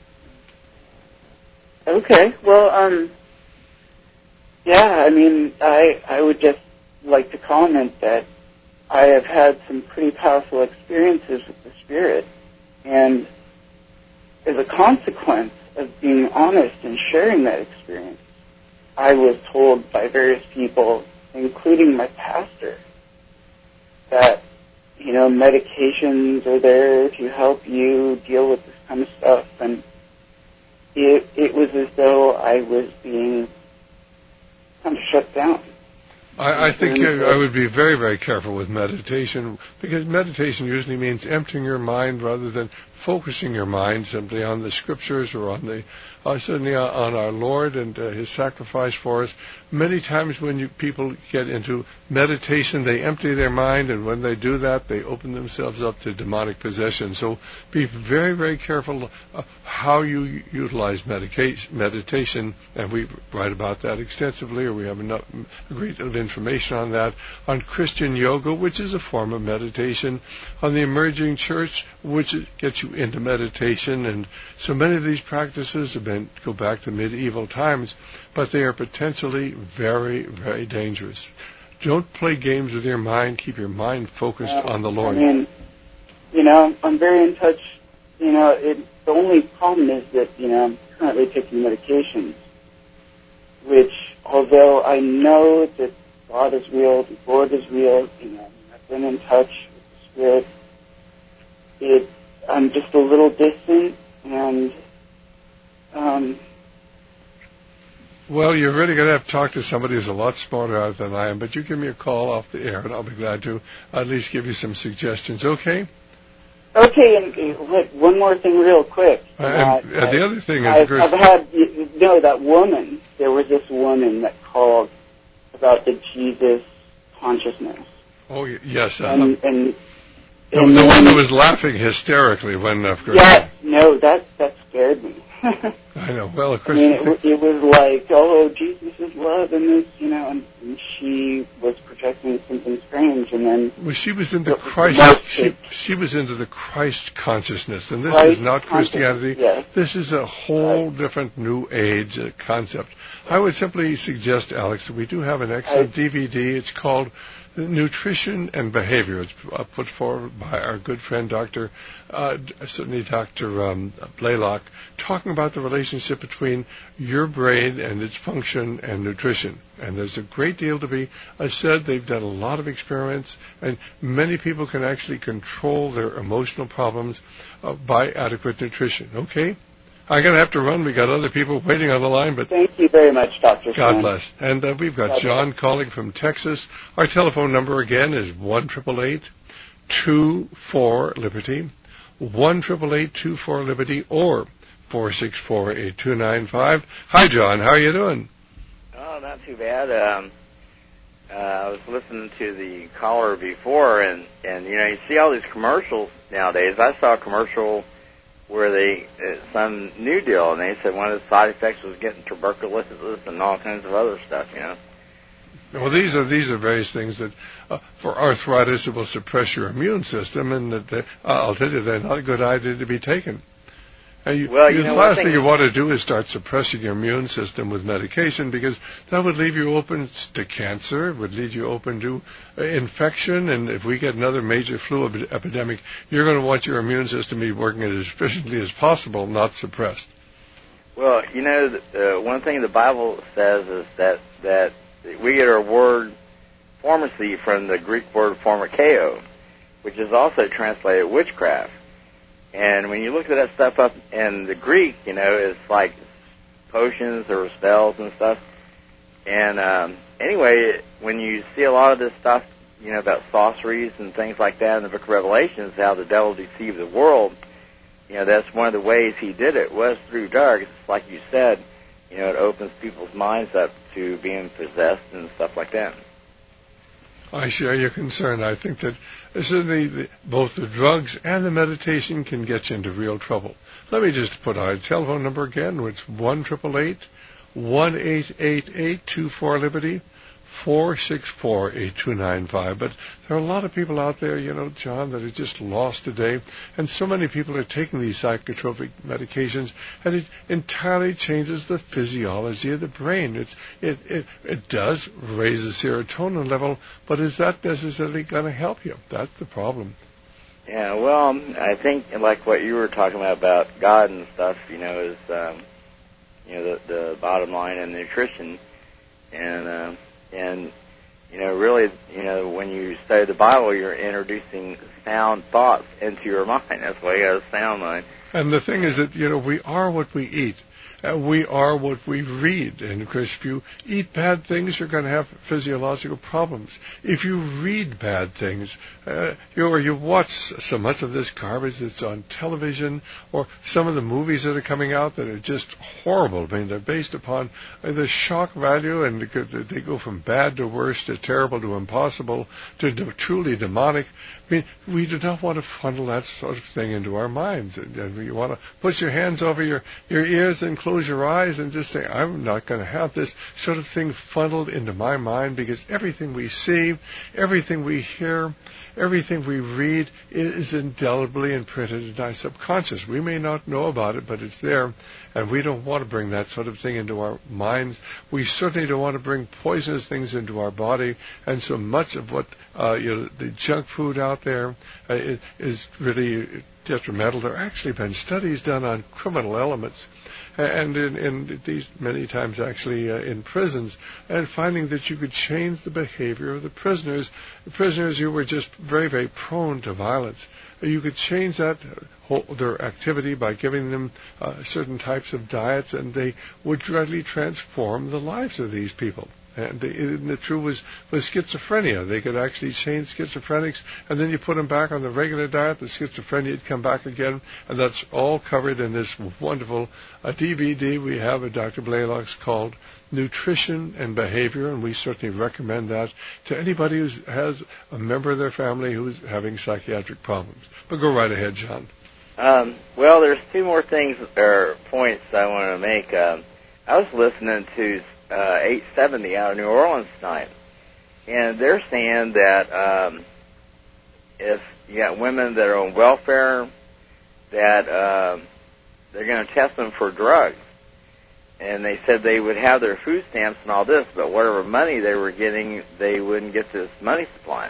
Okay. Well, um, yeah, I mean, I I would just like to comment that I have had some pretty powerful experiences with the Spirit, and as a consequence of being honest and sharing that experience, I was told by various people, including my pastor, that, you know, medications are there to help you deal with this kind of stuff. And it, it was as though I was being kind of shut down. I, I think you, I would be very, very careful with meditation, because meditation usually means emptying your mind rather than focusing your mind simply on the Scriptures or on the uh, certainly on our Lord and uh, His sacrifice for us. Many times when you, people get into meditation, they empty their mind, and when they do that, they open themselves up to demonic possession. So be very, very careful uh, how you utilize medication, meditation, and we write about that extensively, or we have enough, a great deal of information information on that, on Christian yoga, which is a form of meditation, on the emerging church, which gets you into meditation. And so many of these practices have been go back to medieval times, but they are potentially very, very dangerous. Don't play games with your mind. Keep your mind focused uh, on the Lord. I mean, you know, I'm very in touch. You know, it, the only problem is that, you know, I'm currently taking medications, which, although I know that God is real, the Lord is real, you know, I've been in touch with the Spirit, it, I'm just a little distant, and, um... Well, you're really going to have to talk to somebody who's a lot smarter than I am, but you give me a call off the air, and I'll be glad to at least give you some suggestions, okay? Okay, and uh, one more thing real quick. Uh, and uh, the other thing is, I've, Chris, I've had, you know, that woman, there was this woman that called about the Jesus consciousness. Oh, yes. Uh, and, and, and the, the one that was laughing hysterically when... Uh, yeah, no, that, that scared me. I know. Well, Chris, I mean, it, it was like, oh, Jesus is love, and this, you know, and, and she was projecting something strange, and then... Well, she was into Christ. She, she was into the Christ consciousness, and this Christ is not Christianity. Yes. This is a whole right. different New Age uh, concept. I would simply suggest, Alex, that we do have an excellent I, D V D. It's called Nutrition and Behavior. It's uh, put forward by our good friend, Doctor Uh, certainly Doctor Um, Blaylock, talking about the relationship between your brain and its function and nutrition. And there's a great deal to be uh, said. They've done a lot of experiments, and many people can actually control their emotional problems uh, by adequate nutrition. Okay? I'm going to have to run. We've got other people waiting on the line, but... Thank you very much, Doctor God Stan. bless. And uh, we've got God John bless. calling from Texas. Our telephone number again is one eight eight eight, two four, Liberty, one eight eight eight, two four, Liberty, or four six four, eight two nine five. Hi, John. How are you doing? Oh, not too bad. Um, uh, I was listening to the caller before, and, and, you know, you see all these commercials nowadays. I saw a commercial where they, uh, some new deal, and they said one of the side effects was getting tuberculosis and all kinds of other stuff, you know. Well, these are these are various things that, uh, for arthritis, it will suppress your immune system, and that they, uh, I'll tell you, they're not a good idea to be taken. And you, well, you you, know, the last thing thing you want to do is start suppressing your immune system with medication, because that would leave you open to cancer, it would lead you open to uh, infection, and if we get another major flu ep- epidemic, you're going to want your immune system to be working as efficiently as possible, not suppressed. Well, you know, the, uh, one thing the Bible says is that, that we get our word pharmacy from the Greek word pharmakeo, which is also translated witchcraft. And when you look at that stuff up in the Greek, you know, it's like potions or spells and stuff. And um, anyway, when you see a lot of this stuff, you know, about sorceries and things like that in the book of Revelations, how the devil deceived the world, you know, that's one of the ways he did it was through drugs. It's like you said, you know, it opens people's minds up to being possessed and stuff like that. I share your concern. I think that certainly the, both the drugs and the meditation can get you into real trouble. Let me just put our telephone number again. It's one eight eight eight, one eight eight eight, two four, Liberty, four six four, eight two nine five. But there are a lot of people out there, you know, John, that are just lost today. And so many people are taking these psychotropic medications, and it entirely changes the physiology of the brain. It's, it, it, it does raise the serotonin level, but is that necessarily going to help you? That's the problem. Yeah, well, I think like what you were talking about, about God and stuff, you know, is, um, you know, the, the bottom line in nutrition. And, uh, and, you know, really, you know, when you study the Bible, you're introducing sound thoughts into your mind. That's why you got a sound mind. And the thing is that, you know, we are what we eat. Uh, we are what we read. And, of course, if you eat bad things, you're going to have physiological problems. If you read bad things, uh, you, or you watch so much of this garbage that's on television, or some of the movies that are coming out that are just horrible. I mean, they're based upon uh, the shock value, and they go from bad to worse to terrible to impossible to, to truly demonic. I mean, we do not want to funnel that sort of thing into our minds. And, and you want to put your hands over your, your ears and close close your eyes and just say, I'm not going to have this sort of thing funneled into my mind, because everything we see, everything we hear, everything we read is indelibly imprinted in our subconscious. We may not know about it, but it's there, and we don't want to bring that sort of thing into our minds. We certainly don't want to bring poisonous things into our body, and so much of what uh, you know, the junk food out there uh, is really detrimental. There have actually been studies done on criminal elements, and in, in these many times actually uh, in prisons, and finding that you could change the behavior of the prisoners, the prisoners who were just very, very prone to violence. You could change that whole, their activity by giving them uh, certain types of diets, and they would directly transform the lives of these people. And, they, and the truth was, was schizophrenia. They could actually change schizophrenics, and then you put them back on the regular diet, the schizophrenia would come back again, and that's all covered in this wonderful uh, D V D we have at Doctor Blaylock's called Nutrition and Behavior, and we certainly recommend that to anybody who has a member of their family who's having psychiatric problems. But go right ahead, John. Um, well, there's two more things or points I want to make. Um, I was listening to uh, eight seventy out of New Orleans tonight, and they're saying that um, if you got women that are on welfare, that uh, they're going to test them for drugs. And they said they would have their food stamps and all this, but whatever money they were getting, they wouldn't get this money supply.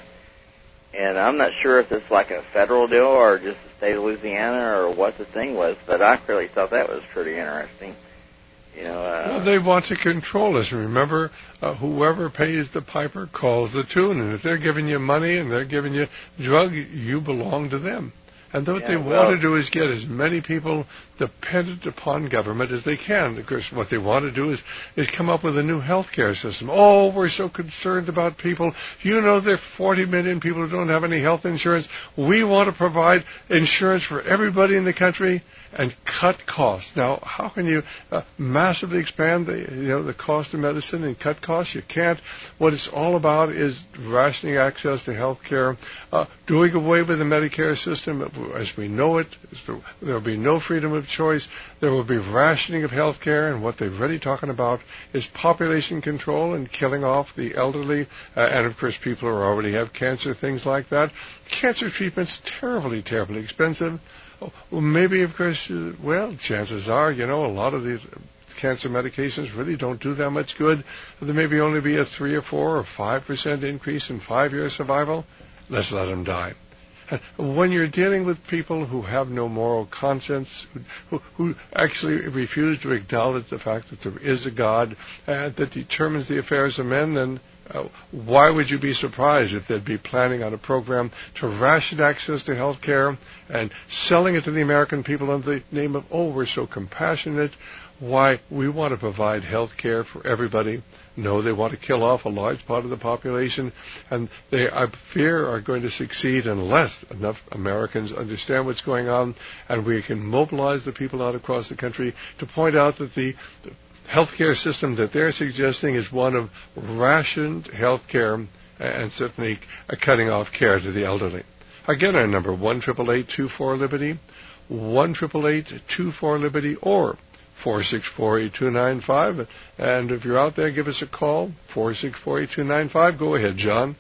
And I'm not sure if it's like a federal deal or just the state of Louisiana or what the thing was, but I really thought that was pretty interesting. You know, uh, well, they want to control us. Remember, uh, whoever pays the piper calls the tune, and if they're giving you money and they're giving you drug, you belong to them. And what yeah, they well, want to do is get as many people dependent upon government as they can. Of course, what they want to do is, is come up with a new health care system. Oh, we're so concerned about people. You know there are forty million people who don't have any health insurance. We want to provide insurance for everybody in the country and cut costs. Now, how can you uh, massively expand the, you know, the cost of medicine and cut costs? You can't. What it's all about is rationing access to health care, uh, doing away with the Medicare system as we know it. There will be no freedom of choice. There will be rationing of health care, and what they're really talking about is population control and killing off the elderly, uh, and of course people who already have cancer, things like that. Cancer treatment's terribly, terribly expensive. Well, maybe, of course, uh, well, chances are, you know, a lot of these cancer medications really don't do that much good. There may be only be a three or four or five percent increase in five-year survival. Let's let them die. When you're dealing with people who have no moral conscience, who, who actually refuse to acknowledge the fact that there is a God uh, that determines the affairs of men, then Uh, why would you be surprised if they'd be planning on a program to ration access to health care and selling it to the American people under the name of, oh, we're so compassionate, why we want to provide health care for everybody? No, they want to kill off a large part of the population, and they, I fear, are going to succeed unless enough Americans understand what's going on, and we can mobilize the people out across the country to point out that the healthcare system that they're suggesting is one of rationed health care and certainly a cutting off care to the elderly. Again, our number, one eight eight eight, two four, Liberty, one eight eight eight, two four, Liberty, or four six four, eight two nine five. And if you're out there, give us a call, four six four, eight two nine five. Go ahead, John.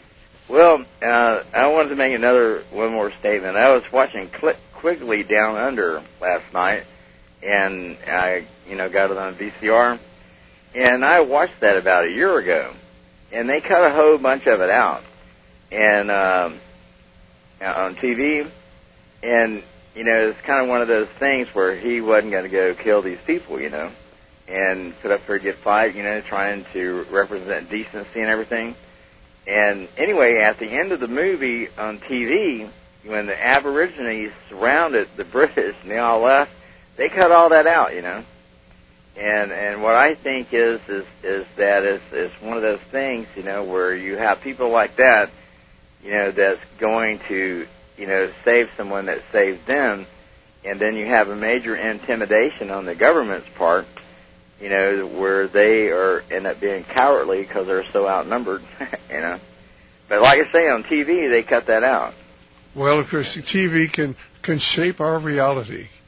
Well, uh, I wanted to make another, one more statement. I was watching Cl- Quigley Down Under last night, and I, you know, got it on V C R, and I watched that about a year ago, and they cut a whole bunch of it out, and um, on T V, and you know, it's kind of one of those things where he wasn't going to go kill these people, you know, and put up for a good fight, you know, trying to represent decency and everything. And anyway, at the end of the movie on T V, when the Aborigines surrounded the British and they all left, they cut all that out, you know. And and what I think is is is that it's, it's one of those things, you know, where you have people like that, you know, that's going to, you know, save someone that saved them, and then you have a major intimidation on the government's part, you know, where they are end up being cowardly because they're so outnumbered, you know. But like I say, on T V, they cut that out. Well, of course, T V can can shape our reality.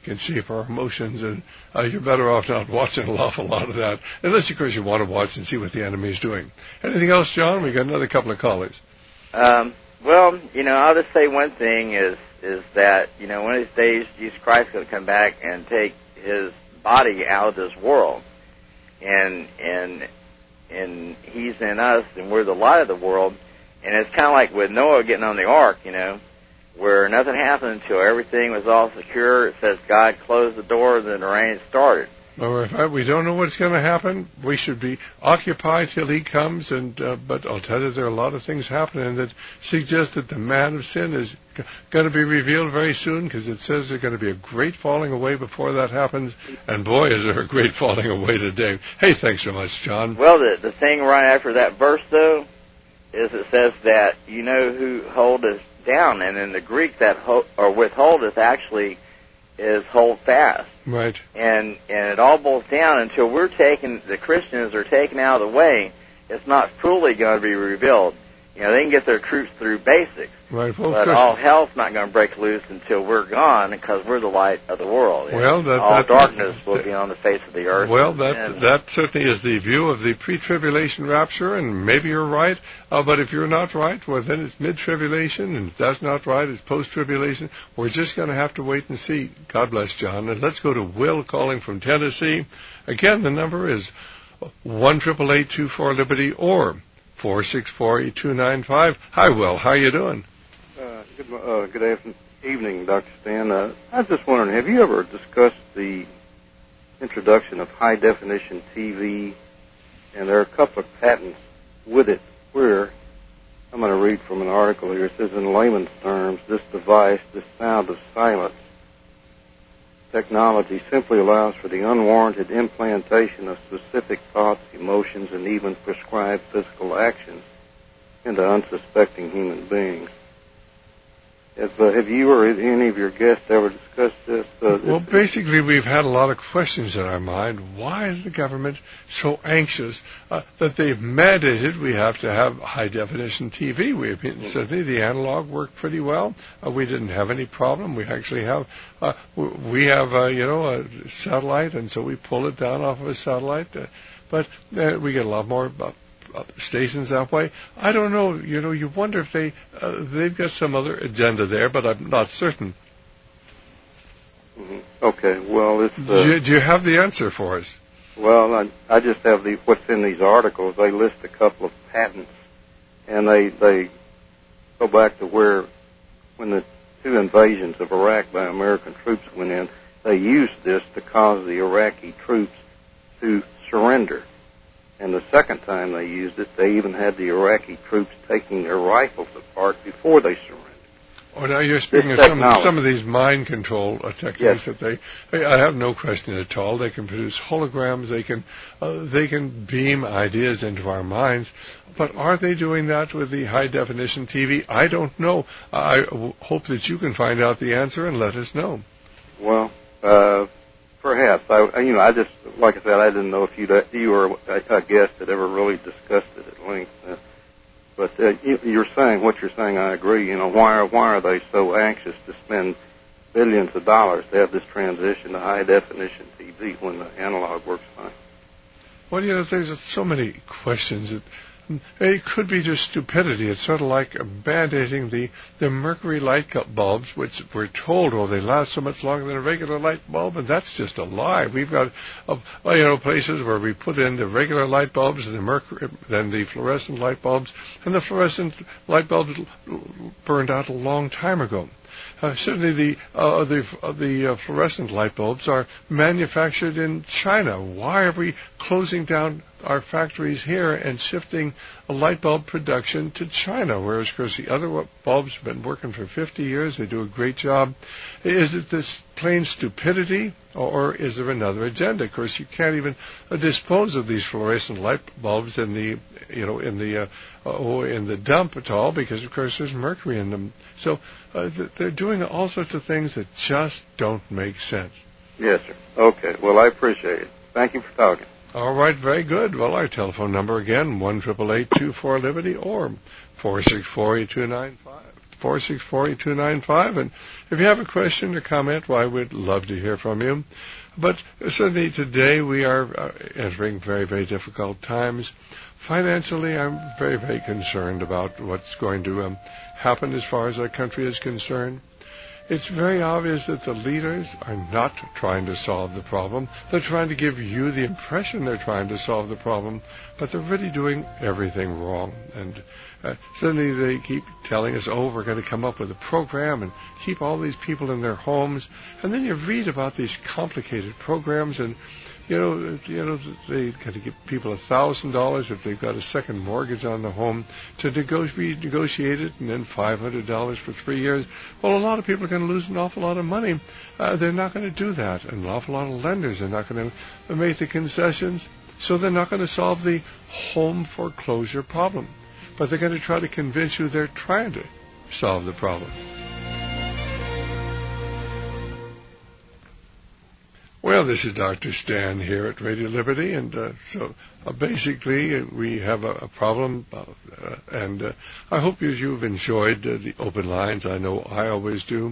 can shape our emotions, and uh, you're better off not watching an awful lot of that, unless, of course, you want to watch and see what the enemy is doing. Anything else, John? We got another couple of callers. Um, well, you know, I'll just say one thing is is that, you know, one of these days Jesus Christ is going to come back and take his body out of this world, and and and he's in us, and we're the light of the world. And it's kind of like with Noah getting on the ark, you know, where nothing happened until everything was all secure. It says God closed the door, and then the rain started. Well, if we don't know what's going to happen, we should be occupied till he comes. And uh, but I'll tell you, there are a lot of things happening that suggest that the man of sin is g- going to be revealed very soon, because it says there's going to be a great falling away before that happens. And boy, is there a great falling away today. Hey, thanks so much, John. Well, the, the thing right after that verse, though, is it says that you know who holdeth down, and in the Greek that ho- or withholdeth actually is hold fast. Right. And and it all boils down until we're taken, the Christians are taken out of the way, it's not fully going to be revealed. You know, they can get their troops through basics. Right. Well, but all hell's not going to break loose until we're gone, because we're the light of the world. Well, that, all that, darkness that, will be on the face of the earth. Well, that and, that certainly is the view of the pre-tribulation rapture, and maybe you're right. Uh, but if you're not right, well, then it's mid-tribulation, and if that's not right, it's post-tribulation. We're just going to have to wait and see. God bless, John. And let's go to Will calling from Tennessee. Again, the number is one eight eight eight, two four, Liberty or four six four, eight two nine five. Hi, Will. How you doing? Uh, good, uh, good afternoon, evening, Doctor Stan. Uh, I was just wondering, have you ever discussed the introduction of high-definition T V? And there are a couple of patents with it where, I'm going to read from an article here. It says, in layman's terms, this device, this sound of silence technology simply allows for the unwarranted implantation of specific thoughts, emotions, and even prescribed physical actions into unsuspecting human beings. Have, uh, have you or any of your guests ever discussed this? Uh, well, basically, we've had a lot of questions in our mind. Why is the government so anxious uh, that they've mandated we have to have high-definition T V? We've been, certainly the analog worked pretty well. Uh, we didn't have any problem. We actually have, uh, we have, uh, you know, a satellite, and so we pull it down off of a satellite. Uh, but uh, we get a lot more Uh, stations that way. I don't know. You know, you wonder if they uh, they've got some other agenda there, but I'm not certain. Mm-hmm. Okay. Well, it's. Uh, do, you, do you have the answer for us? Well, I, I just have the what's in these articles. They list a couple of patents, and they they go back to where when the two invasions of Iraq by American troops went in, they used this to cause the Iraqi troops to surrender. And the second time they used it, they even had the Iraqi troops taking their rifles apart before they surrendered. Oh, now you're speaking this of some, technology. some of these mind control uh, techniques Yes. that they. I have no question at all. They can produce holograms. They can, uh, they can beam ideas into our minds. But are they doing that with the high definition T V? I don't know. I w- hope that you can find out the answer and let us know. Well, uh, perhaps. I, you know, I just, like I said, I didn't know if you you or a guest had ever really discussed it at length. Uh, but uh, you, you're saying what you're saying. I agree. You know, why are why are they so anxious to spend billions of dollars to have this transition to high definition T V when the analog works fine? Well, you know, there's so many questions. It, it could be just stupidity. It's sort of like band-aiding the, the mercury light bulbs, which we're told, oh, they last so much longer than a regular light bulb, and that's just a lie. We've got, uh, you know, places where we put in the regular light bulbs and the mercury, then the fluorescent light bulbs, and the fluorescent light bulbs burned out a long time ago. Uh, certainly, the uh, the uh, the uh, fluorescent light bulbs are manufactured in China. Why are we closing down our factories here and shifting a light bulb production to China? Whereas, of course, the other bulbs have been working for fifty years. They do a great job. Is it this plain stupidity, or is there another agenda? Of course, you can't even uh, dispose of these fluorescent light bulbs in the you know in the uh, oh, in the dump at all, because of course there's mercury in them. So uh, they're doing all sorts of things that just don't make sense. Yes, sir. Okay. Well, I appreciate it. Thank you for talking. All right, very good. Well, our telephone number again, one eight eight eight, two four, Liberty or four six four, eight two nine five. four six four, eight two nine five. And if you have a question or comment, why, we'd love to hear from you. But certainly today we are uh, entering very, very difficult times. Financially, I'm very, very concerned about what's going to um, happen as far as our country is concerned. It's very obvious that the leaders are not trying to solve the problem. They're trying to give you the impression they're trying to solve the problem, but they're really doing everything wrong. And uh, suddenly they keep telling us, oh, we're going to come up with a program and keep all these people in their homes. And then you read about these complicated programs, and You know, you know, they got to give people a thousand dollars if they've got a second mortgage on the home to negotiate, negotiate it, and then five hundred dollars for three years. Well, a lot of people are going to lose an awful lot of money. Uh, they're not going to do that, and an awful lot of lenders are not going to make the concessions. So they're not going to solve the home foreclosure problem, but they're going to try to convince you they're trying to solve the problem. Well, this is Doctor Stan here at Radio Liberty, and uh, so uh, basically uh, we have a, a problem, uh, uh, and uh, I hope you, you've enjoyed uh, the open lines. I know I always do.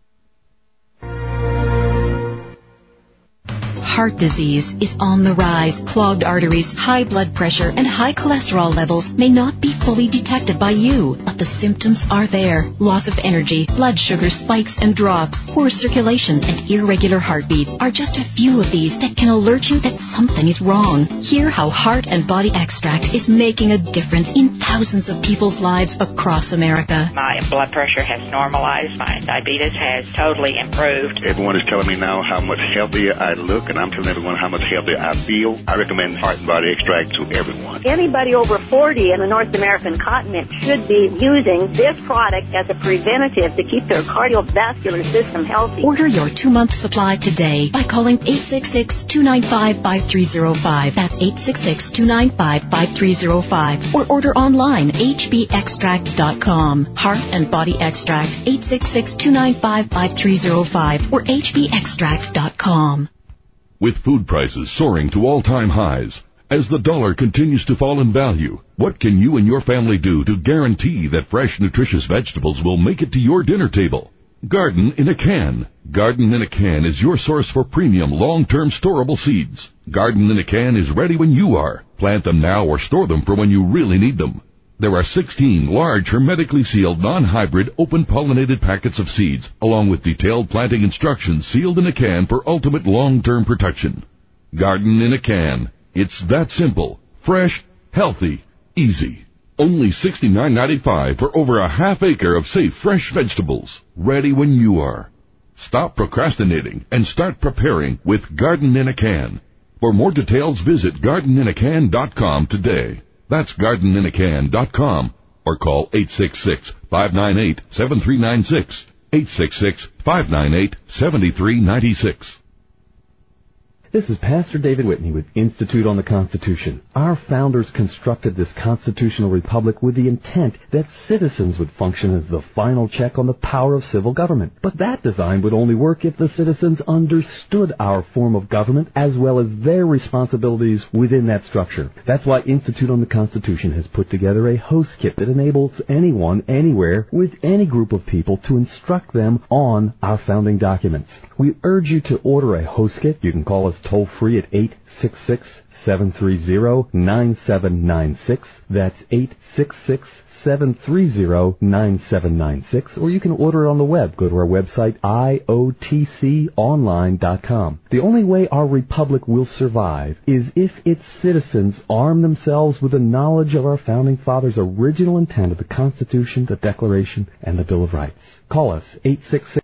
Heart disease is on the rise. Clogged arteries, high blood pressure, and high cholesterol levels may not be fully detected by you, but the symptoms are there. Loss of energy, blood sugar spikes and drops, poor circulation, and irregular heartbeat are just a few of these that can alert you that something is wrong. Hear how Heart and Body Extract is making a difference in thousands of people's lives across America. My blood pressure has normalized. My diabetes has totally improved. Everyone is telling me now how much healthier I look, and I'm telling everyone how much healthier I feel. I recommend Heart and Body Extract to everyone. Anybody over forty in the North American continent should be using this product as a preventative to keep their cardiovascular system healthy. Order your two-month supply today by calling eight six six, two nine five, five three zero five. That's eight six six, two nine five, five three zero five. Or order online, h b extract dot com. Heart and Body Extract, eight six six, two nine five, five three zero five or h b extract dot com. With food prices soaring to all-time highs, as the dollar continues to fall in value, what can you and your family do to guarantee that fresh, nutritious vegetables will make it to your dinner table? Garden in a Can. Garden in a Can is your source for premium, long-term storable seeds. Garden in a Can is ready when you are. Plant them now or store them for when you really need them. There are sixteen large, hermetically sealed, non-hybrid, open-pollinated packets of seeds, along with detailed planting instructions sealed in a can for ultimate long-term protection. Garden in a Can. It's that simple, fresh, healthy, easy. Only sixty-nine ninety-five for over a half acre of safe, fresh vegetables, ready when you are. Stop procrastinating and start preparing with Garden in a Can. For more details, visit garden in a can dot com today. That's garden in a can dot com or call eight six six, five nine eight, seven three nine six, eight six six, five nine eight, seven three nine six. This is Pastor David Whitney with Institute on the Constitution. Our founders constructed this constitutional republic with the intent that citizens would function as the final check on the power of civil government. But that design would only work if the citizens understood our form of government as well as their responsibilities within that structure. That's why Institute on the Constitution has put together a host kit that enables anyone, anywhere, with any group of people to instruct them on our founding documents. We urge you to order a host kit. You can call us toll-free at eight six six, seven three zero, nine seven nine six. That's eight six six, seven three zero, nine seven nine six. Or you can order it on the web. Go to our website, I O T C online dot com. The only way our republic will survive is if its citizens arm themselves with the knowledge of our founding fathers' original intent of the Constitution, the Declaration, and the Bill of Rights. Call us, eight six six.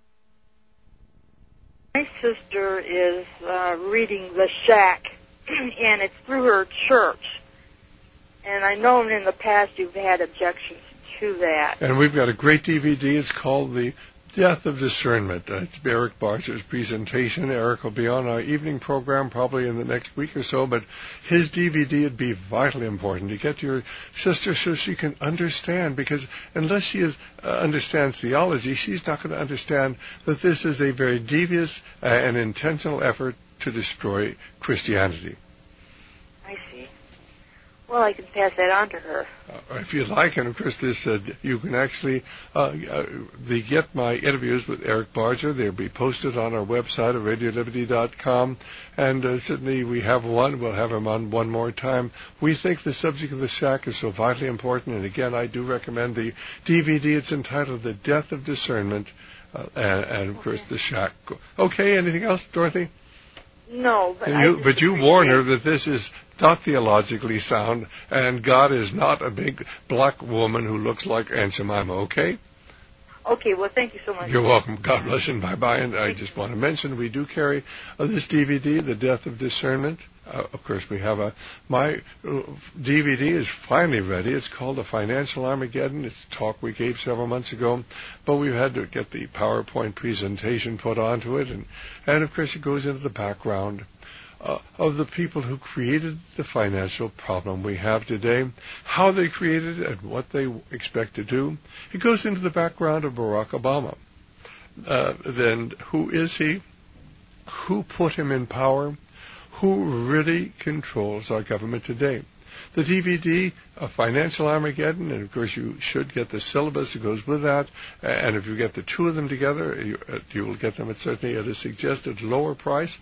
My sister is uh, reading The Shack, and it's through her church. And I know in the past you've had objections to that. And we've got a great D V D. It's called The Death of Discernment. Uh, it's Eric Barcher's presentation. Eric will be on our evening program probably in the next week or so, but his D V D would be vitally important to get to your sister so she can understand, because unless she is, uh, understands theology, she's not going to understand that this is a very devious uh, and intentional effort to destroy Christianity. I see. Well, I can pass that on to her. Uh, if you'd like, and of course, this uh, you can actually uh, uh, the get my interviews with Eric Barger. They'll be posted on our website at radio liberty dot com, and uh, certainly we have one. We'll have him on one more time. We think the subject of the shack is so vitally important, and again, I do recommend the D V D. It's entitled "The Death of Discernment," uh, and, and of course, the shack. Okay, anything else, Dorothy? No, but you, I just but you appreciate- warn her that this is not theologically sound, and God is not a big black woman who looks like Aunt Jemima, okay? Okay, well, thank you so much. You're welcome. God bless and bye-bye. And I just want to mention we do carry uh, this D V D, The Death of Discernment. Uh, of course, we have a, my uh, D V D is finally ready. It's called The Financial Armageddon. It's a talk we gave several months ago, but we've had to get the PowerPoint presentation put onto it. And, and of course, it goes into the background uh, of the people who created the financial problem we have today, how they created it, and what they expect to do. It goes into the background of Barack Obama. Uh, then who is he? Who put him in power? Who really controls our government today? The D V D, a Financial Armageddon, and of course you should get the syllabus that goes with that, and if you get the two of them together, you, uh, you will get them at certainly at a suggested lower price.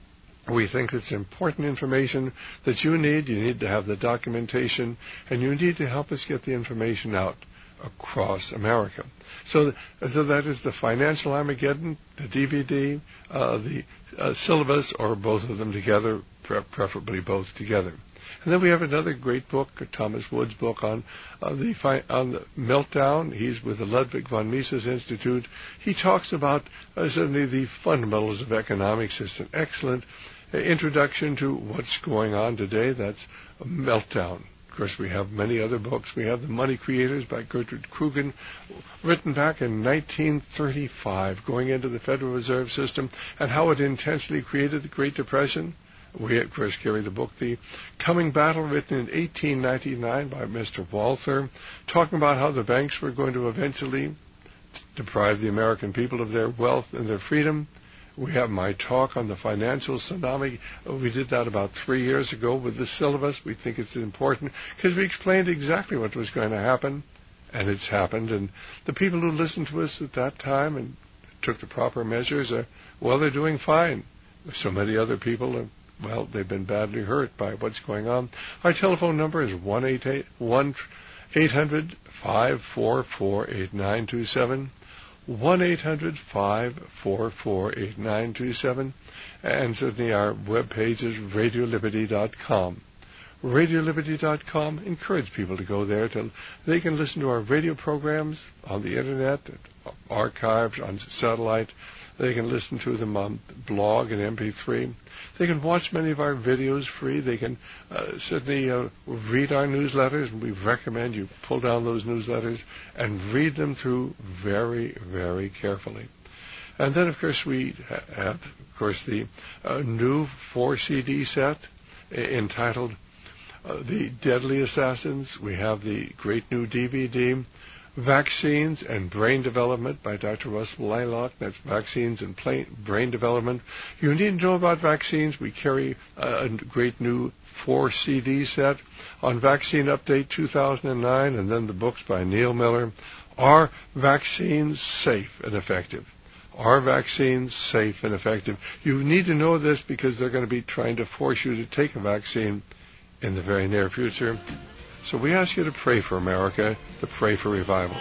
We think it's important information that you need. You need to have the documentation, and you need to help us get the information out across America. So, so that is the Financial Armageddon, the D V D, uh, the uh, syllabus, or both of them together, pre- preferably both together. And then we have another great book, Thomas Wood's book on uh, the fi- on the meltdown. He's with the Ludwig von Mises Institute. He talks about uh, certainly the fundamentals of economics. It's an excellent uh, introduction to what's going on today. That's a meltdown. Of course, we have many other books. We have The Money Creators by Gertrude Krugen, written back in nineteen thirty-five, going into the Federal Reserve System and how it intentionally created the Great Depression. We, of course, carry the book The Coming Battle, written in eighteen ninety-nine by Mister Walther, talking about how the banks were going to eventually deprive the American people of their wealth and their freedom. We have my talk on the financial tsunami. We did that about three years ago with the syllabus. We think it's important because we explained exactly what was going to happen, and it's happened. And the people who listened to us at that time and took the proper measures are, well, they're doing fine. So many other people are, well, they've been badly hurt by what's going on. Our telephone number is one eight hundred five four four eight nine two seven. one eight hundred five four four eight nine two seven, and certainly our web page is radio liberty dot com. radio liberty dot com. Encourage people to go there. To, they can listen to our radio programs on the Internet, archived on satellite. They can listen to them on blog and M P three. They can watch many of our videos free. They can uh, certainly uh, read our newsletters, and we recommend you pull down those newsletters and read them through very, very carefully. And then, of course, we have, of course, the uh, new four C D set uh, entitled uh, The Deadly Assassins. We have the great new D V D, Vaccines and Brain Development by Doctor Russell Blaylock. That's Vaccines and Brain Development. You need to know about vaccines. We carry a great new four C D set on Vaccine Update two thousand nine, and then the books by Neil Miller. Are vaccines safe and effective? Are vaccines safe and effective? You need to know this because they're going to be trying to force you to take a vaccine in the very near future. So we ask you to pray for America, to pray for revival.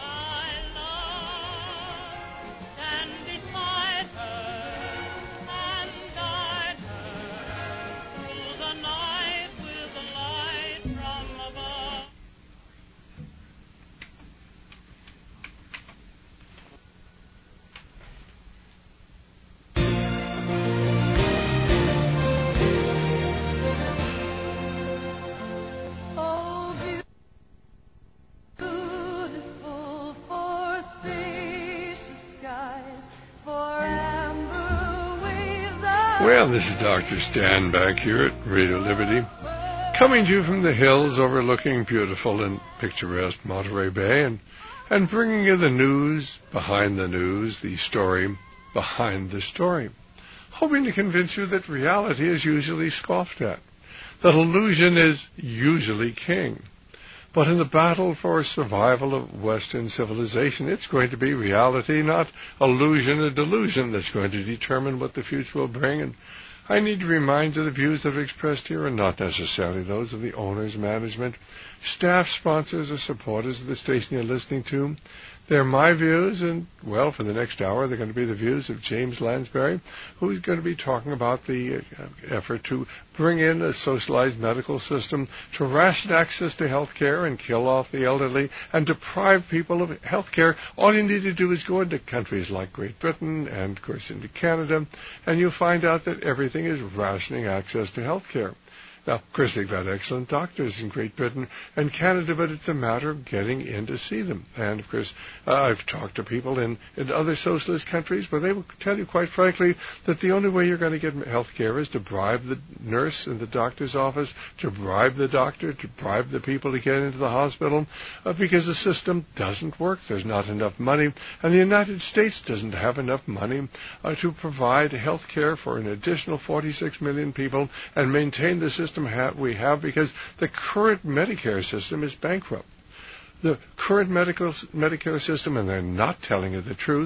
Well, this is Doctor Stan back here at Radio Liberty, coming to you from the hills overlooking beautiful and picturesque Monterey Bay, and, and bringing you the news behind the news, the story behind the story, hoping to convince you that reality is usually scoffed at. that illusion is usually king. But in the battle for survival of Western civilization, it's going to be reality, not illusion or delusion, that's going to determine what the future will bring. And I need to remind you the views that are expressed here are not necessarily those of the owners, management, staff, sponsors, or supporters of the station you're listening to. They're my views, and, well, for the next hour, they're going to be the views of James Lansbury, who's going to be talking about the uh, effort to bring in a socialized medical system to ration access to health care and kill off the elderly and deprive people of health care. All you need to do is go into countries like Great Britain and, of course, into Canada, and you'll find out that everything is rationing access to health care. Now, of course, they've got excellent doctors in Great Britain and Canada, but it's a matter of getting in to see them. And, of course, uh, I've talked to people in, in other socialist countries where they will tell you, quite frankly, that the only way you're going to get health care is to bribe the nurse in the doctor's office, to bribe the doctor, to bribe the people to get into the hospital, uh, because the system doesn't work. There's not enough money, and the United States doesn't have enough money uh, to provide health care for an additional forty-six million people and maintain the system we have, because the current Medicare system is bankrupt. The current medical Medicare system, and they're not telling you the truth,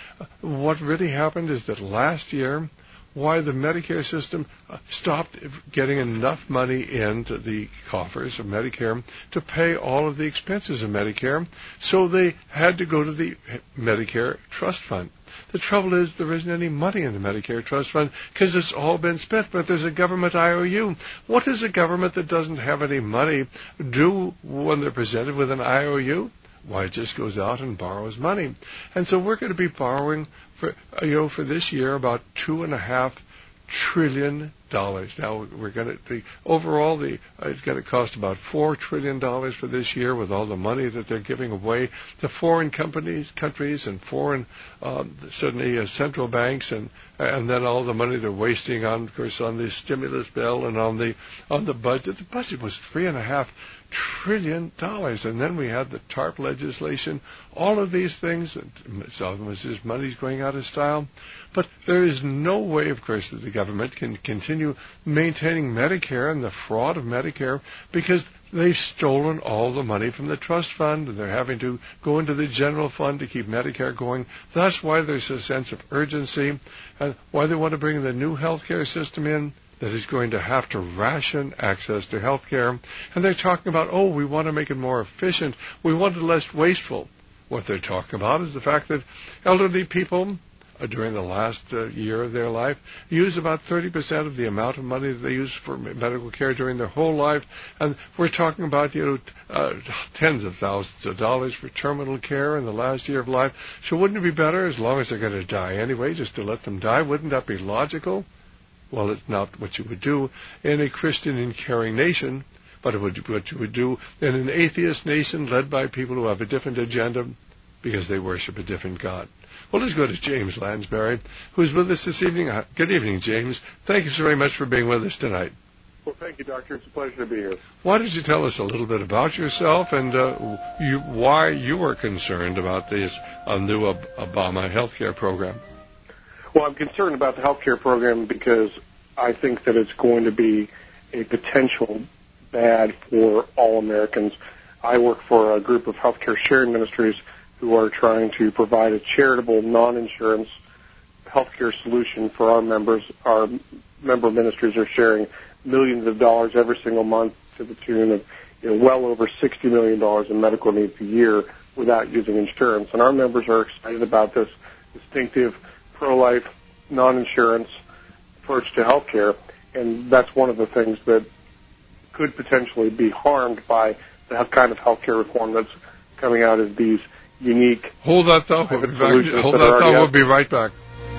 what really happened is that last year, why the Medicare system stopped getting enough money into the coffers of Medicare to pay all of the expenses of Medicare, so they had to go to the Medicare Trust Fund. The trouble is there isn't any money in the Medicare Trust Fund because it's all been spent, but there's a government I O U. What does a government that doesn't have any money do when they're presented with an I O U? Why, it just goes out and borrows money. And so we're going to be borrowing for, you know, for this year about two and a half trillion dollars. Now we're going to the overall the uh, it's going to cost about four trillion dollars for this year, with all the money that they're giving away to foreign companies, countries, and foreign um, certainly uh, central banks, and and then all the money they're wasting on, of course, on the stimulus bill and on the on the budget. The budget was three and a half trillion dollars, and then we had the TARP legislation. All of these things, some of this money's going out of style, but there is no way, of course, that the government can continue maintaining Medicare and the fraud of Medicare, because they've stolen all the money from the trust fund, and they're having to go into the general fund to keep Medicare going. That's why there's a sense of urgency, and why they want to bring the new health care system in that is going to have to ration access to health care. And they're talking about, oh, we want to make it more efficient. We want it less wasteful. What they're talking about is the fact that elderly people, uh, during the last uh, year of their life, use about thirty percent of the amount of money that they use for medical care during their whole life. And we're talking about, you know, uh, tens of thousands of dollars for terminal care in the last year of life. So wouldn't it be better, as long as they're going to die anyway, just to let them die? Wouldn't that be logical? Well, it's not what you would do in a Christian and caring nation, but it would be what you would do in an atheist nation led by people who have a different agenda because they worship a different God. Well, let's go to James Lansbury, who's with us this evening. Good evening, James. Thank you so very much for being with us tonight. Well, thank you, Doctor. It's a pleasure to be here. Why don't you tell us a little bit about yourself and uh, you, why you are concerned about this uh, new Obama health care program? Well, I'm concerned about the health care program because I think that it's going to be a potential bad for all Americans. I work for a group of healthcare sharing ministries who are trying to provide a charitable, non-insurance healthcare solution for our members. Our member ministries are sharing millions of dollars every single month to the tune of, you know, well over sixty million dollars in medical needs a year without using insurance. And our members are excited about this distinctive pro-life, non-insurance approach to health care, and that's one of the things that could potentially be harmed by the kind of health care reform that's coming out as these unique... Hold that thought. We'll be back. Hold that thought. We'll be right back.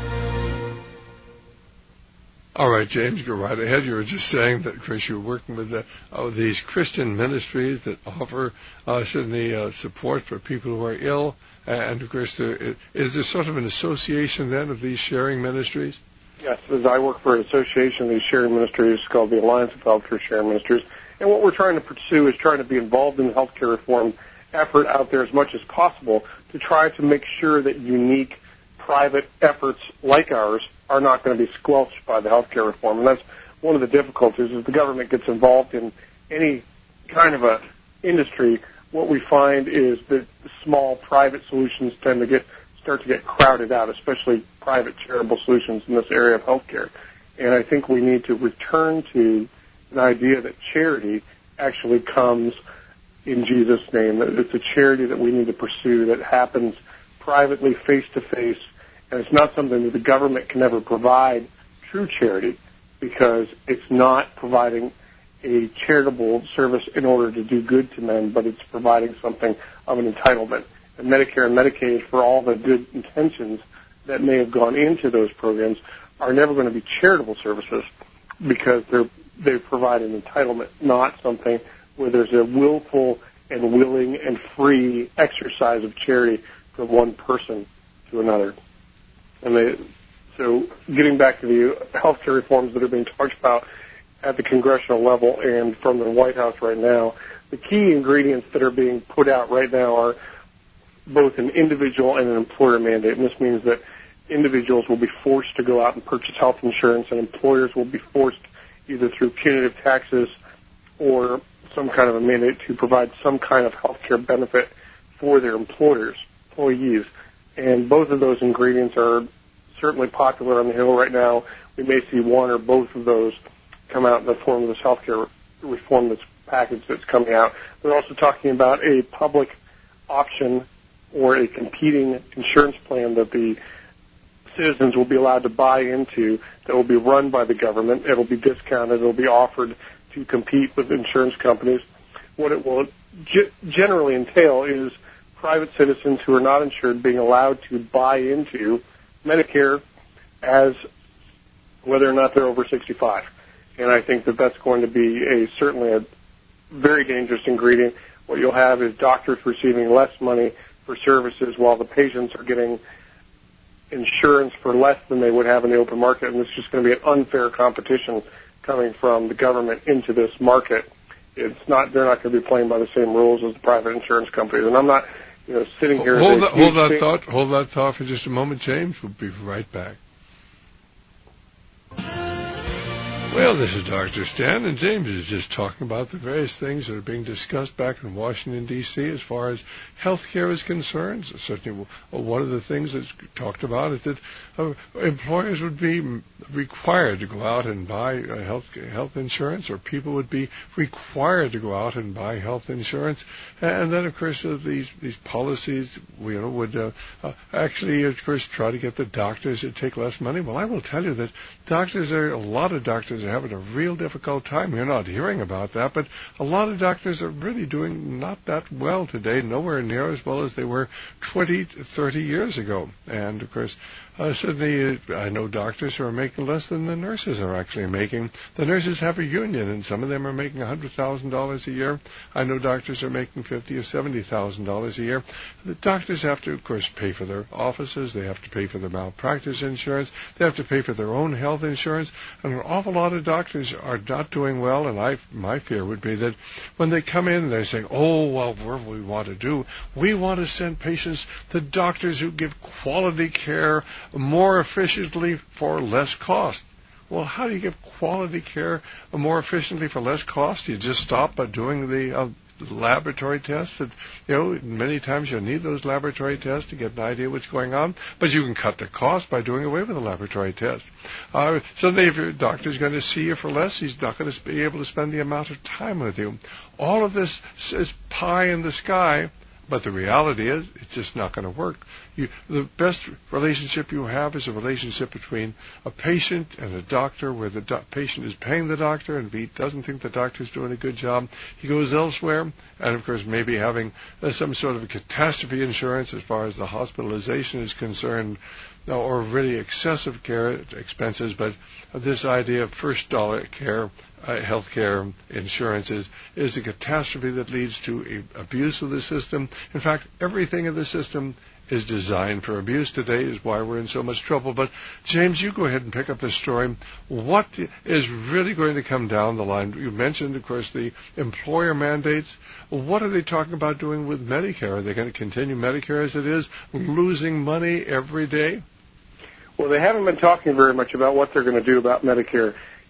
All right, James, go right ahead. You were just saying that, Chris, you're working with the, uh, these Christian ministries that offer uh, certainly uh, support for people who are ill. And, of course, there, is there sort of an association, then, of these sharing ministries? Yes, as I work for an association of these sharing ministries called the Alliance of Healthcare Sharing Ministries. And what we're trying to pursue is trying to be involved in the healthcare reform effort out there as much as possible to try to make sure that unique private efforts like ours are not going to be squelched by the healthcare reform. And that's one of the difficulties is the government gets involved in any kind of a industry. What we find is that small private solutions tend to get start to get crowded out, especially private charitable solutions in this area of healthcare. And I think we need to return to an idea that charity actually comes in Jesus' name, that it's a charity that we need to pursue that happens privately, face-to-face, and it's not something that the government can ever provide true charity because it's not providing a charitable service in order to do good to men, but it's providing something of an entitlement. And Medicare and Medicaid, for all the good intentions that may have gone into those programs, are never going to be charitable services because they're, they provide an entitlement, not something where there's a willful and willing and free exercise of charity from one person to another. And they, so getting back to the healthcare reforms that are being talked about at the congressional level and from the White House right now, the key ingredients that are being put out right now are both an individual and an employer mandate. And this means that individuals will be forced to go out and purchase health insurance, and employers will be forced either through punitive taxes or some kind of a mandate to provide some kind of health care benefit for their employers, employees. And both of those ingredients are certainly popular on the Hill right now. We may see one or both of those come out in the form of this health care reform that's package that's coming out. They're also talking about a public option or a competing insurance plan that the citizens will be allowed to buy into that will be run by the government. It will be discounted. It will be offered to compete with insurance companies. What it will g- generally entail is private citizens who are not insured being allowed to buy into Medicare as whether or not they're over sixty-five. And I think that that's going to be a certainly a very dangerous ingredient. What you'll have is doctors receiving less money for services while the patients are getting insurance for less than they would have in the open market, and it's just going to be an unfair competition coming from the government into this market. It's not; they're not going to be playing by the same rules as the private insurance companies. And I'm not, you know, sitting here. Hold that, hold that thought. Hold that thought for just a moment, James. We'll be right back. Well, this is Doctor Stan, and James is just talking about the various things that are being discussed back in Washington, D C as far as health care is concerned. So certainly one of the things that's talked about is that uh, employers would be required to go out and buy uh, health health insurance, or people would be required to go out and buy health insurance. And then, of course, uh, these these policies you know, would uh, uh, actually, of course, try to get the doctors to take less money. Well, I will tell you that doctors are, a lot of doctors are having a real difficult time. You're not hearing about that, but a lot of doctors are really doing not that well today, nowhere near as well as they were twenty, thirty years ago. And, of course, uh, certainly uh, I know doctors who are making less than the nurses are actually making. The nurses have a union, and some of them are making one hundred thousand dollars a year. I know doctors are making fifty thousand dollars or seventy thousand dollars a year. The doctors have to, of course, pay for their offices. They have to pay for their malpractice insurance. They have to pay for their own health insurance. And an awful lot of doctors are not doing well, and I, my fear would be that when they come in and they say, oh, well, what we want to do, we want to send patients to doctors who give quality care more efficiently for less cost. Well, how do you give quality care more efficiently for less cost? You just stop by doing the uh, laboratory tests. That, you know, many times you'll need those laboratory tests to get an idea what's going on, but you can cut the cost by doing away with the laboratory test. Uh, suddenly, if your doctor's going to see you for less, he's not going to be able to spend the amount of time with you. All of this is pie in the sky. But the reality is, it's just not going to work. You, the best relationship you have is a relationship between a patient and a doctor, where the do- patient is paying the doctor, and if he doesn't think the doctor's doing a good job, he goes elsewhere. And, of course, maybe having uh, some sort of a catastrophe insurance as far as the hospitalization is concerned, or really excessive care expenses. But this idea of first dollar care, uh, health care insurance is, is a catastrophe that leads to a, abuse of the system. In fact, everything in the system is designed for abuse today, is why we're in so much trouble. But, James, you go ahead and pick up this story. What is really going to come down the line? You mentioned, of course, the employer mandates. What are they talking about doing with Medicare? Are they going to continue Medicare as it is, losing money every day? Well, they haven't been talking very much about what they're going to do about Medicare.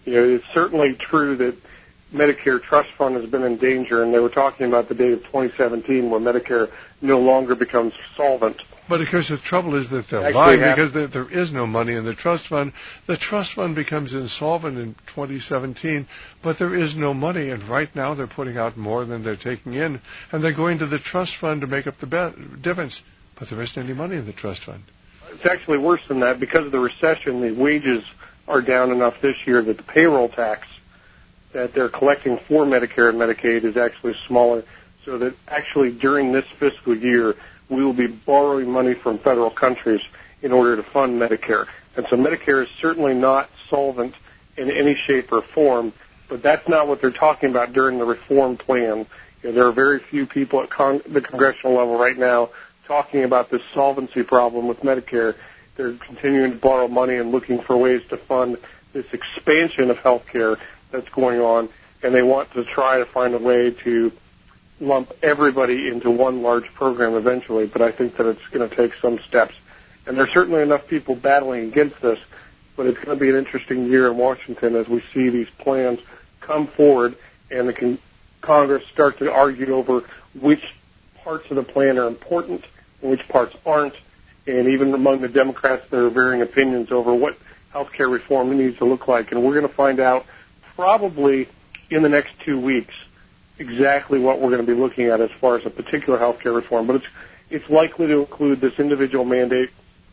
You know, it's certainly true that Medicare Trust Fund has been in danger, and they were talking about the date of twenty seventeen where Medicare no longer becomes solvent. But of course the trouble is that they're Actually lying have- because there, there is no money in the trust fund. The trust fund becomes insolvent in twenty seventeen, but there is no money, and right now they're putting out more than they're taking in, and they're going to the trust fund to make up the be- difference, but there isn't any money in the trust fund. It's actually worse than that. Because of the recession, the wages are down enough this year that the payroll tax that they're collecting for Medicare and Medicaid is actually smaller, so that actually during this fiscal year, we will be borrowing money from federal countries in order to fund Medicare. And so Medicare is certainly not solvent in any shape or form, but that's not what they're talking about during the reform plan. You know, there are very few people at con- the congressional level right now talking about this solvency problem with Medicare. They're continuing to borrow money and looking for ways to fund this expansion of health care that's going on, and they want to try to find a way to lump everybody into one large program eventually, but I think that it's going to take some steps. And there's certainly enough people battling against this, but it's going to be an interesting year in Washington as we see these plans come forward and the con- Congress start to argue over which parts of the plan are important and which parts aren't, and even among the Democrats there are varying opinions over what health care reform needs to look like. And we're going to find out probably in the next two weeks exactly what we're going to be looking at as far as a particular health care reform. But it's it's likely to include this individual mandate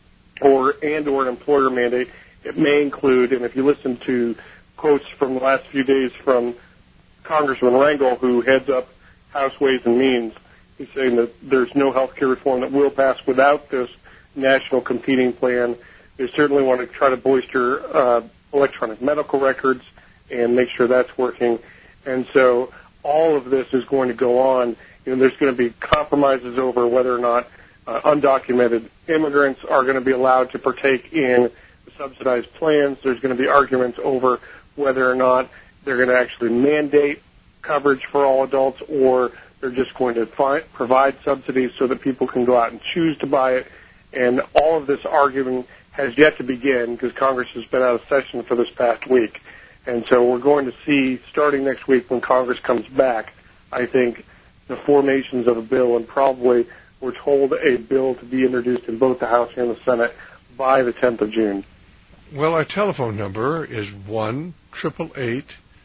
or and or an employer mandate. It may include, and if you listen to quotes from the last few days from Congressman Rangel, who heads up House Ways and Means, he's saying that there's no health care reform that will pass without this national competing plan. They certainly want to try to bolster uh, electronic medical records and make sure that's working. And so all of this is going to go on. You know, there's going to be compromises over whether or not uh, undocumented immigrants are going to be allowed to partake in subsidized plans. There's going to be arguments over whether or not they're going to actually mandate coverage for all adults, or they're just going to fi- provide subsidies so that people can go out and choose to buy it. And all of this arguing has yet to begin because Congress has been out of session for this past week. And so we're going to see, starting next week when Congress comes back, I think, the formations of a bill, and probably we're told a bill to be introduced in both the House and the Senate by the tenth of June. Well, our telephone number is one eight eight eight,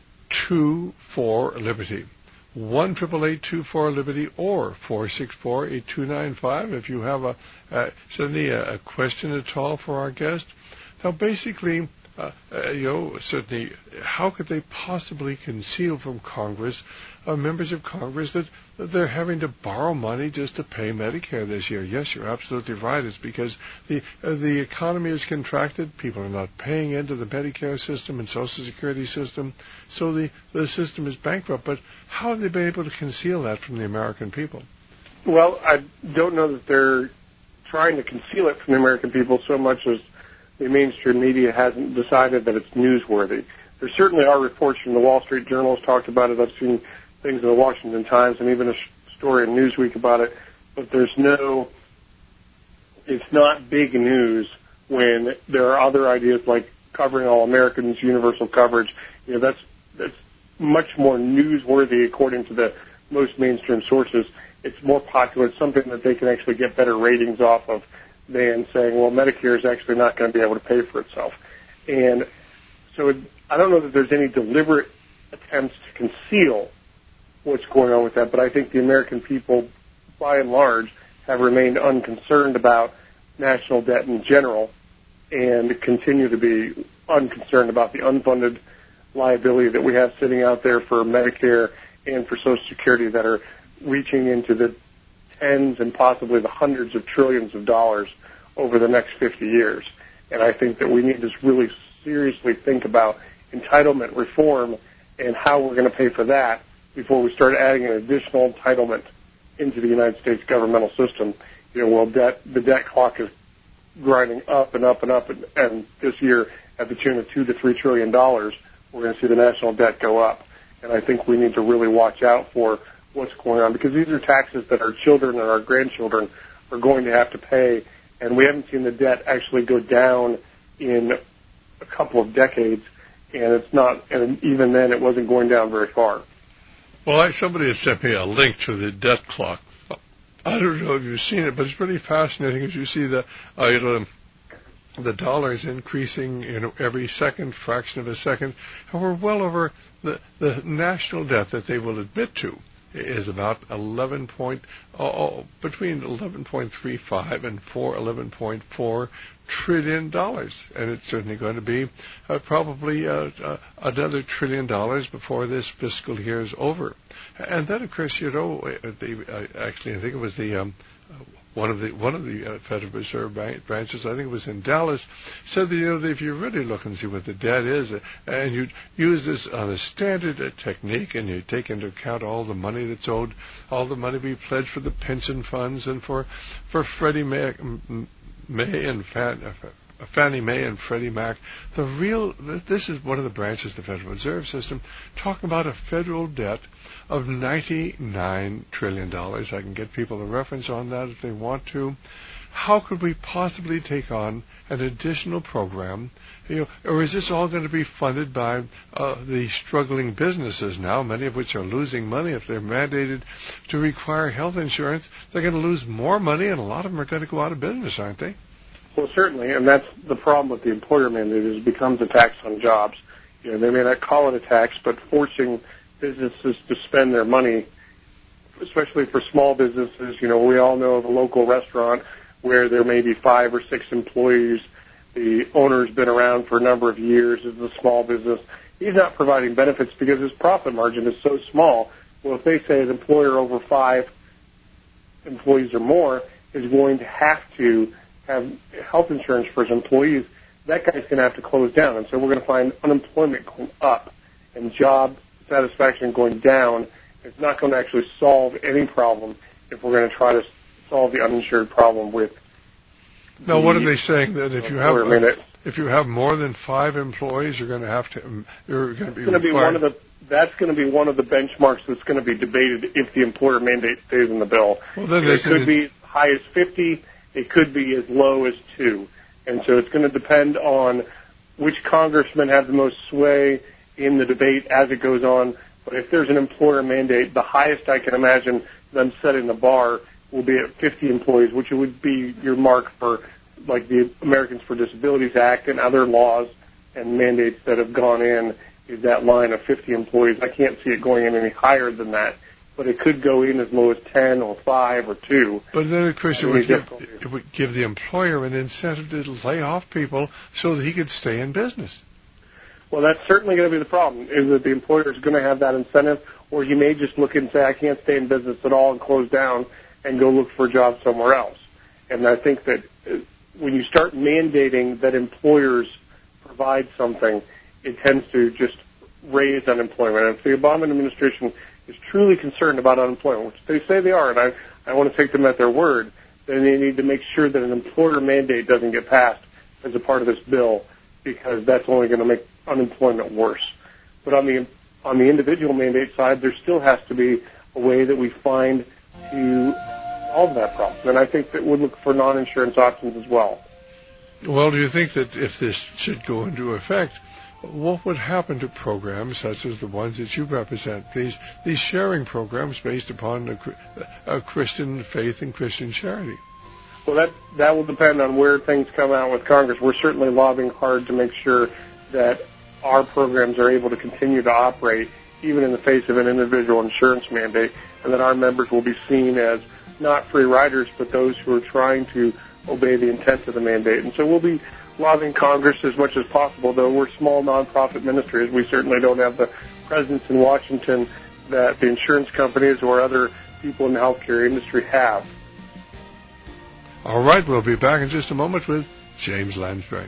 two four, Liberty. one eight eight eight, two four, Liberty, or four six four, eight two nine five if you have a, uh, certainly a, a question at all for our guest. Now, basically, Uh, uh, you know, certainly, how could they possibly conceal from Congress, uh, members of Congress, that, that they're having to borrow money just to pay Medicare this year? Yes, you're absolutely right. It's because the uh, the economy is contracted. People are not paying into the Medicare system and Social Security system, so the, the system is bankrupt. But how have they been able to conceal that from the American people? Well, I don't know that they're trying to conceal it from the American people so much as the mainstream media hasn't decided that it's newsworthy. There certainly are reports from the Wall Street Journal has talked about it. I've seen things in the Washington Times and even a story in Newsweek about it. But there's no, it's not big news when there are other ideas like covering all Americans, universal coverage. You know, that's that's much more newsworthy according to the most mainstream sources. It's more popular. It's something that they can actually get better ratings off of than saying, well, Medicare is actually not going to be able to pay for itself. And so it, I don't know that there's any deliberate attempts to conceal what's going on with that, but I think the American people, by and large, have remained unconcerned about national debt in general and continue to be unconcerned about the unfunded liability that we have sitting out there for Medicare and for Social Security that are reaching into the tens and possibly the hundreds of trillions of dollars over the next fifty years. And I think that we need to really seriously think about entitlement reform and how we're going to pay for that before we start adding an additional entitlement into the United States governmental system. You know, well, debt, the debt clock is grinding up and up and up, and, and this year at the tune of two to three trillion dollars, we're going to see the national debt go up. And I think we need to really watch out for what's going on, because these are taxes that our children and our grandchildren are going to have to pay, and we haven't seen the debt actually go down in a couple of decades. and it's not, and even then it wasn't going down very far. Well, I, somebody had sent me a link to the debt clock. I don't know if you've seen it, but it's pretty fascinating as you see the uh, you know, the dollar is increasing, you know, every second, fraction of a second, and we're well over the, the national debt that they will admit to is about eleven point oh, between eleven point three five and four eleven point four trillion dollars, and it's certainly going to be uh, probably uh, uh, another trillion dollars before this fiscal year is over. And then, of course, you know, the, uh, actually, I think it was the um, uh, one of the one of the uh, Federal Reserve bank branches, I think it was in Dallas, said that, you know, that if you really look and see what the debt is, uh, and you use this on a standard uh, technique, and you take into account all the money that's owed, all the money we pledged for the pension funds and for for Freddie May, May and Fan, uh, Fannie Mae and Freddie Mac, the real this is one of the branches of the Federal Reserve System talking about a federal debt of ninety-nine trillion dollars. I can get people a reference on that if they want to. How could we possibly take on an additional program? You know, or is this all going to be funded by uh, the struggling businesses now, many of which are losing money? If they're mandated to require health insurance, they're going to lose more money, and a lot of them are going to go out of business, aren't they? Well, certainly, and that's the problem with the employer mandate, is it becomes a tax on jobs. You know, they may not call it a tax, but forcing businesses to spend their money, especially for small businesses. You know, we all know of a local restaurant where there may be five or six employees. The owner's been around for a number of years. It's a small business. He's not providing benefits because his profit margin is so small. Well, if they say an employer over five employees or more is going to have to have health insurance for his employees, that guy's going to have to close down. And so we're going to find unemployment going up and job satisfaction going down. It's not going to actually solve any problem if we're going to try to solve the uninsured problem with. Now, what are they saying that if you have uh, if you have more than five employees, you're going to have to you're going to be going to be one of the that's going to be one of the benchmarks that's going to be debated if the employer mandate stays in the bill. Well, then it could be as high as fifty. It could be as low as two, and so it's going to depend on which congressmen have the most sway in the debate as it goes on. But if there's an employer mandate, the highest I can imagine them setting the bar will be at fifty employees, which would be your mark for like the Americans for Disabilities Act and other laws and mandates that have gone in, is that line of fifty employees. I can't see it going in any higher than that, but it could go in as low as ten or five or two. But then, of course, it would, give, it would give the employer an incentive to lay off people so that he could stay in business. Well, that's certainly going to be the problem, is that the employer is going to have that incentive, or he may just look and say, I can't stay in business at all and close down and go look for a job somewhere else. And I think that when you start mandating that employers provide something, it tends to just raise unemployment. And if the Obama administration is truly concerned about unemployment, which they say they are, and I, I want to take them at their word, then they need to make sure that an employer mandate doesn't get passed as a part of this bill, because that's only going to make unemployment worse. But on the on the individual mandate side, there still has to be a way that we find to solve that problem. And I think that we'll look for non-insurance options as well. Well, do you think that if this should go into effect, what would happen to programs such as the ones that you represent, these these sharing programs based upon a, a Christian faith and Christian charity? Well, that that will depend on where things come out with Congress. We're certainly lobbying hard to make sure that our programs are able to continue to operate even in the face of an individual insurance mandate, and that our members will be seen as not free riders, but those who are trying to obey the intent of the mandate. And so we'll be lobbying Congress as much as possible, though we're small nonprofit ministries. We certainly don't have the presence in Washington that the insurance companies or other people in the healthcare industry have. All right, we'll be back in just a moment with James Lansbury.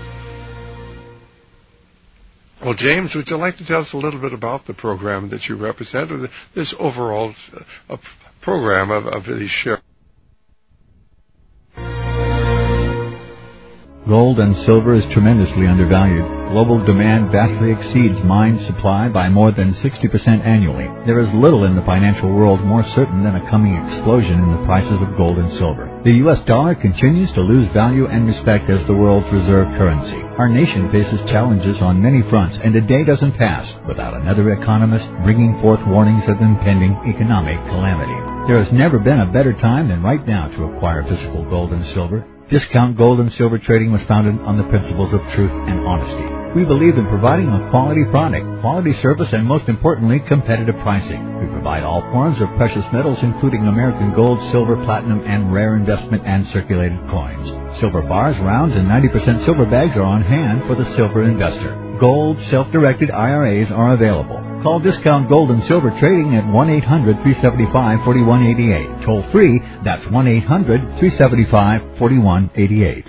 Well, James, would you like to tell us a little bit about the program that you represent, or the, this overall uh, program of, of the share? Gold and silver is tremendously undervalued. Global demand vastly exceeds mine supply by more than sixty percent annually. There is little in the financial world more certain than a coming explosion in the prices of gold and silver. The U S dollar continues to lose value and respect as the world's reserve currency. Our nation faces challenges on many fronts, and a day doesn't pass without another economist bringing forth warnings of impending economic calamity. There has never been a better time than right now to acquire physical gold and silver. Discount Gold and Silver Trading was founded on the principles of truth and honesty. We believe in providing a quality product, quality service, and most importantly, competitive pricing. We provide all forms of precious metals, including American gold, silver, platinum, and rare investment and circulated coins. Silver bars, rounds, and ninety percent silver bags are on hand for the silver investor. Gold, self-directed I R As are available. Call Discount Gold and Silver Trading at one eight hundred, three seven five, four one eight eight. Toll free, that's one eight hundred, three seven five, four one eight eight.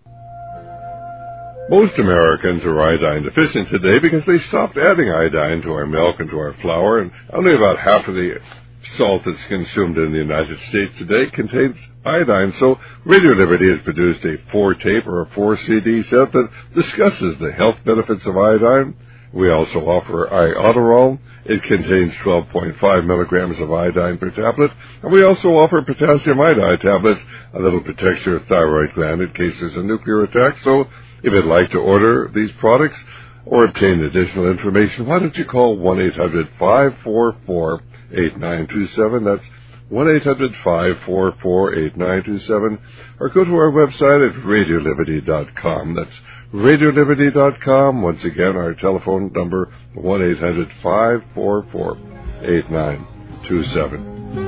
Most Americans are iodine deficient today because they stopped adding iodine to our milk and to our flour, and only about half of the salt that's consumed in the United States today contains iodine. So Radio Liberty has produced a four-tape or a four-C D set that discusses the health benefits of iodine. We also offer Iodoral. It contains twelve point five milligrams of iodine per tablet. And we also offer potassium iodide tablets, a little protects your thyroid gland in case there's a nuclear attack. So if you'd like to order these products or obtain additional information, why don't you call one eight hundred, five four four, eight nine two seven. That's one eight hundred, five four four, eight nine two seven. Or go to our website at radio liberty dot com. That's radio liberty dot com. Once again, our telephone number, one eight hundred, five four four, eight nine two seven.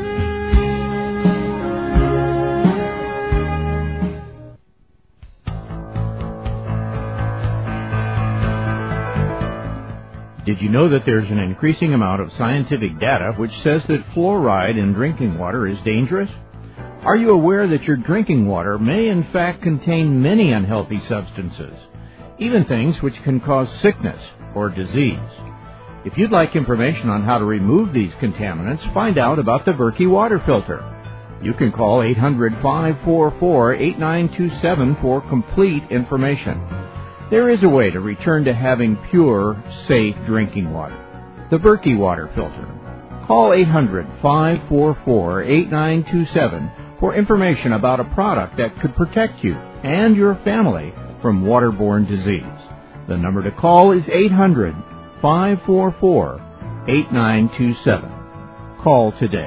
Did you know that there's an increasing amount of scientific data which says that fluoride in drinking water is dangerous? Are you aware that your drinking water may in fact contain many unhealthy substances, even things which can cause sickness or disease? If you'd like information on how to remove these contaminants, find out about the Berkey water filter. You can call eight hundred, five four four, eight nine two seven for complete information. There is a way to return to having pure, safe drinking water. The Berkey water filter. Call eight hundred, five four four, eight nine two seven for information about a product that could protect you and your family from waterborne disease. The number to call is eight hundred, five four four, eight nine two seven. Call today.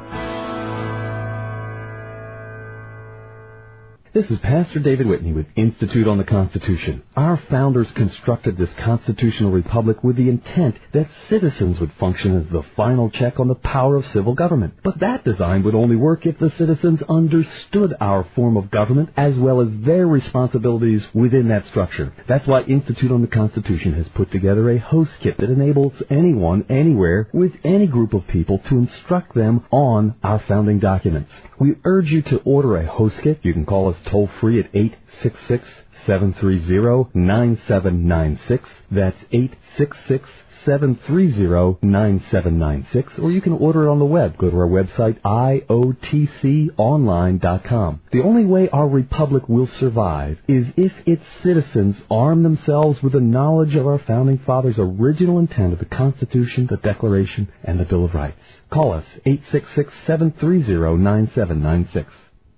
This is Pastor David Whitney with Institute on the Constitution. Our founders constructed this constitutional republic with the intent that citizens would function as the final check on the power of civil government. But that design would only work if the citizens understood our form of government as well as their responsibilities within that structure. That's why Institute on the Constitution has put together a host kit that enables anyone, anywhere, with any group of people to instruct them on our founding documents. We urge you to order a host kit. You can call us toll-free at eight six six, seven three zero, nine seven nine six. That's eight six six, seven three zero, nine seven nine six. Or you can order it on the web. Go to our website, I O T C online dot com. The only way our republic will survive is if its citizens arm themselves with the knowledge of our founding fathers' original intent of the Constitution, the Declaration, and the Bill of Rights. Call us, eight six six, seven three zero, nine seven nine six.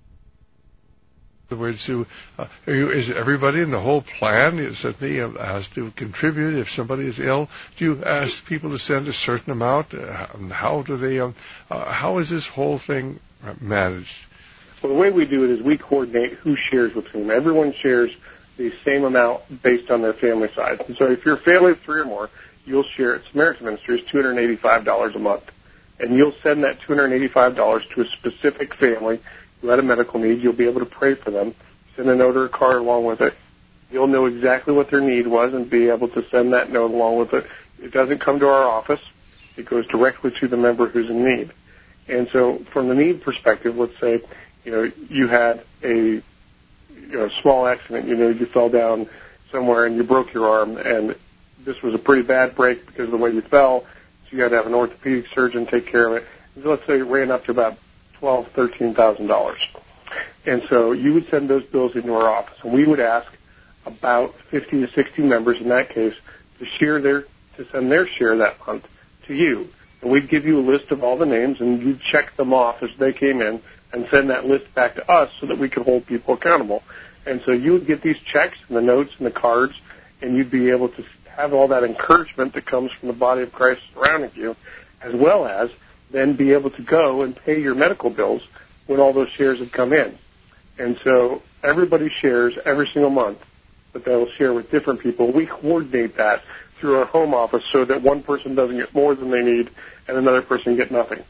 In other words, to, uh, is everybody in the whole plan is that they has to contribute if somebody is ill? Do you ask people to send a certain amount? Uh, how do they? Um, uh, how is this whole thing managed? Well, the way we do it is we coordinate who shares with whom. Everyone shares the same amount based on their family size. And so, if you're a family of three or more, you'll share at Samaritan Ministries two hundred eighty-five dollars a month, and you'll send that two hundred eighty-five dollars to a specific family who had a medical need. You'll be able to pray for them, send a note or a card along with it. You'll know exactly what their need was and be able to send that note along with it. It doesn't come to our office. It goes directly to the member who's in need. And so from the need perspective, let's say, you know, you had a you know, small accident. You know, you fell down somewhere and you broke your arm, and this was a pretty bad break because of the way you fell, so you had to have an orthopedic surgeon take care of it. And let's say it ran up to about twelve thousand dollars, thirteen thousand dollars. And so you would send those bills into our office, and we would ask about fifty to sixty members in that case to share their to send their share that month to you. And we'd give you a list of all the names, and you'd check them off as they came in and send that list back to us so that we could hold people accountable. And so you would get these checks and the notes and the cards, and you'd be able to have all that encouragement that comes from the body of Christ surrounding you, as well as then be able to go and pay your medical bills when all those shares have come in. And so everybody shares every single month, but they'll share with different people. We coordinate that through our home office so that one person doesn't get more than they need and another person get nothing.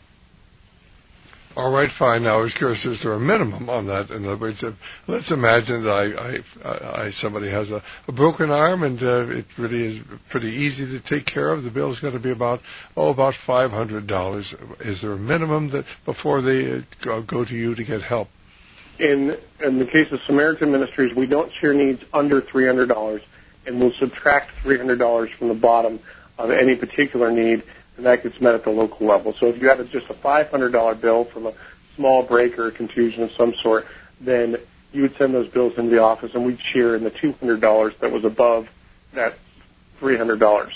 All right, fine. Now, I was curious, is there a minimum on that? In other words, if, let's imagine that I, I, I somebody has a, a broken arm, and uh, it really is pretty easy to take care of. The bill is going to be about oh about five hundred dollars. Is there a minimum that before they uh, go, go to you to get help? In in the case of Samaritan Ministries, we don't share needs under three hundred dollars, and we'll subtract three hundred dollars from the bottom of any particular need, and that gets met at the local level. So if you had a, just a five hundred dollars bill from a small break or a contusion of some sort, then you would send those bills into the office, and we'd share in the two hundred dollars that was above that three hundred dollars.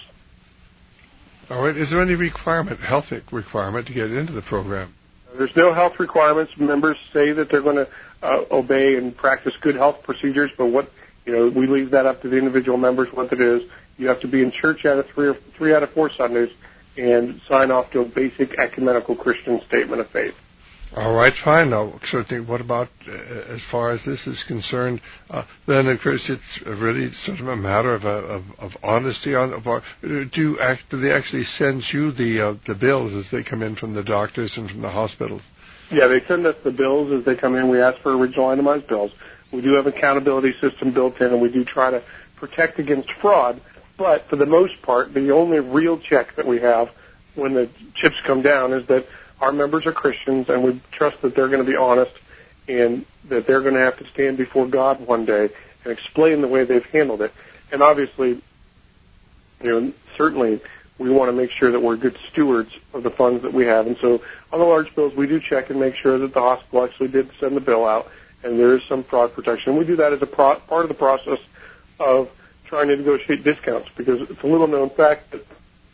All right. Is there any requirement, health requirement, to get into the program? There's no health requirements. Members say that they're going to uh, obey and practice good health procedures, but what you know, we leave that up to the individual members what it is. You have to be in church out of three or three out of four Sundays and sign off to a basic ecumenical Christian statement of faith. All right, fine. Now, certainly, what about uh, as far as this is concerned? Uh, then, of course, it's really sort of a matter of uh, of, of honesty. On about, do you act, do they actually send you the uh, the bills as they come in from the doctors and from the hospitals? Yeah, they send us the bills as they come in. We ask for original itemized bills. We do have an accountability system built in, and we do try to protect against fraud. But for the most part, the only real check that we have when the chips come down is that our members are Christians, and we trust that they're going to be honest and that they're going to have to stand before God one day and explain the way they've handled it. And obviously, you know, certainly we want to make sure that we're good stewards of the funds that we have. And so on the large bills, we do check and make sure that the hospital actually did send the bill out, and there is some fraud protection. We do that as a pro- part of the process of trying to negotiate discounts, because it's a little known fact that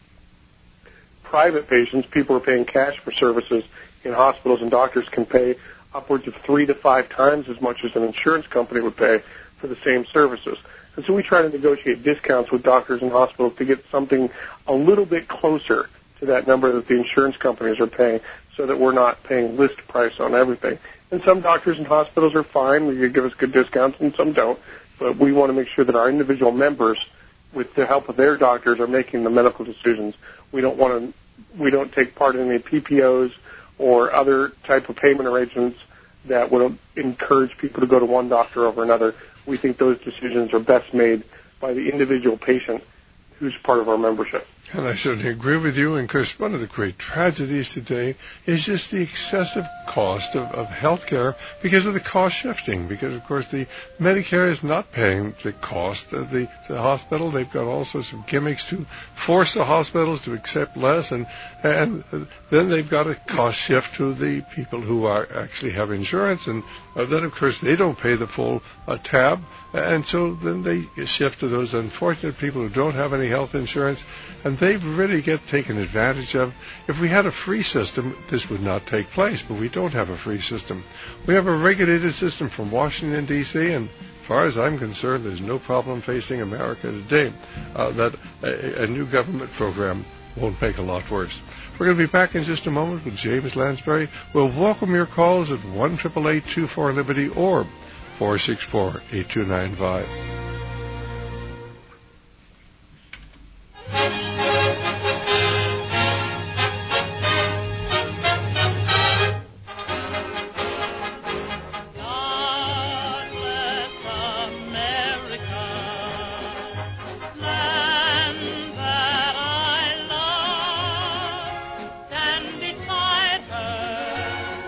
private patients, people who are paying cash for services in hospitals, and doctors can pay upwards of three to five times as much as an insurance company would pay for the same services. And so we try to negotiate discounts with doctors and hospitals to get something a little bit closer to that number that the insurance companies are paying, so that we're not paying list price on everything. And some doctors and hospitals are fine. They give us good discounts, and some don't. But we want to make sure that our individual members, with the help of their doctors, are making the medical decisions. We don't want to, we don't take part in any P P Os or other type of payment arrangements that would encourage people to go to one doctor over another. We think those decisions are best made by the individual patient who's part of our membership. And I certainly agree with you. And, Chris, one of the great tragedies today is just the excessive cost of, of health care because of the cost shifting. Because, of course, the Medicare is not paying the cost of the, the hospital. They've got all sorts of gimmicks to force the hospitals to accept less. And, and then they've got a cost shift to the people who are actually have insurance. And uh, then, of course, they don't pay the full uh, tab. And so then they shift to those unfortunate people who don't have any health insurance, and they really get taken advantage of. If we had a free system, this would not take place, but we don't have a free system. We have a regulated system from Washington, D C, and as far as I'm concerned, there's no problem facing America today uh, that a, a new government program won't make a lot worse. We're going to be back in just a moment with James Lansbury. We'll welcome your calls at one eight eight eight, two four, Liberty or four six four, eight two nine five.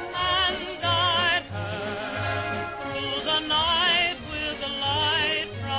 Night with the light.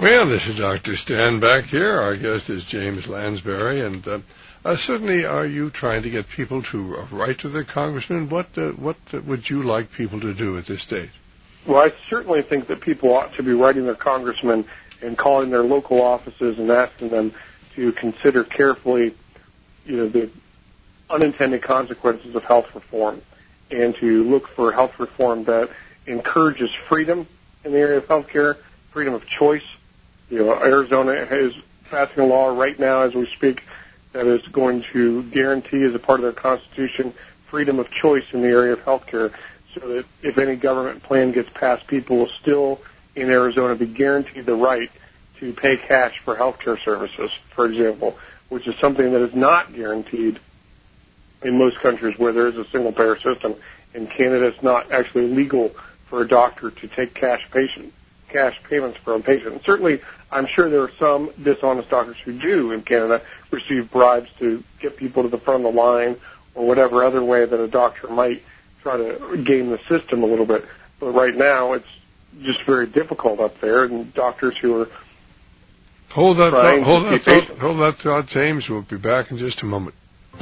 Well, this is Doctor Stan back here. Our guest is James Lansbury, and uh, uh, certainly are you trying to get people to uh, write to their congressman? What uh, what uh, would you like people to do at this stage? Well, I certainly think that people ought to be writing their congressmen and calling their local offices and asking them to consider carefully, you know, the unintended consequences of health reform, and to look for health reform that encourages freedom in the area of health care, freedom of choice. You know, Arizona is passing a law right now as we speak that is going to guarantee as a part of their constitution freedom of choice in the area of health care, so that if any government plan gets passed, people will still in Arizona be guaranteed the right to pay cash for health care services, for example, which is something that is not guaranteed in most countries where there is a single-payer system. In Canada, it's not actually legal for a doctor to take cash patient cash payments from patients. And certainly, I'm sure there are some dishonest doctors who do in Canada receive bribes to get people to the front of the line or whatever other way that a doctor might try to game the system a little bit. But right now, it's just very difficult up there, and doctors who are hold that trying thought, hold to that keep thought, patients. hold that thought, James. We'll be back in just a moment.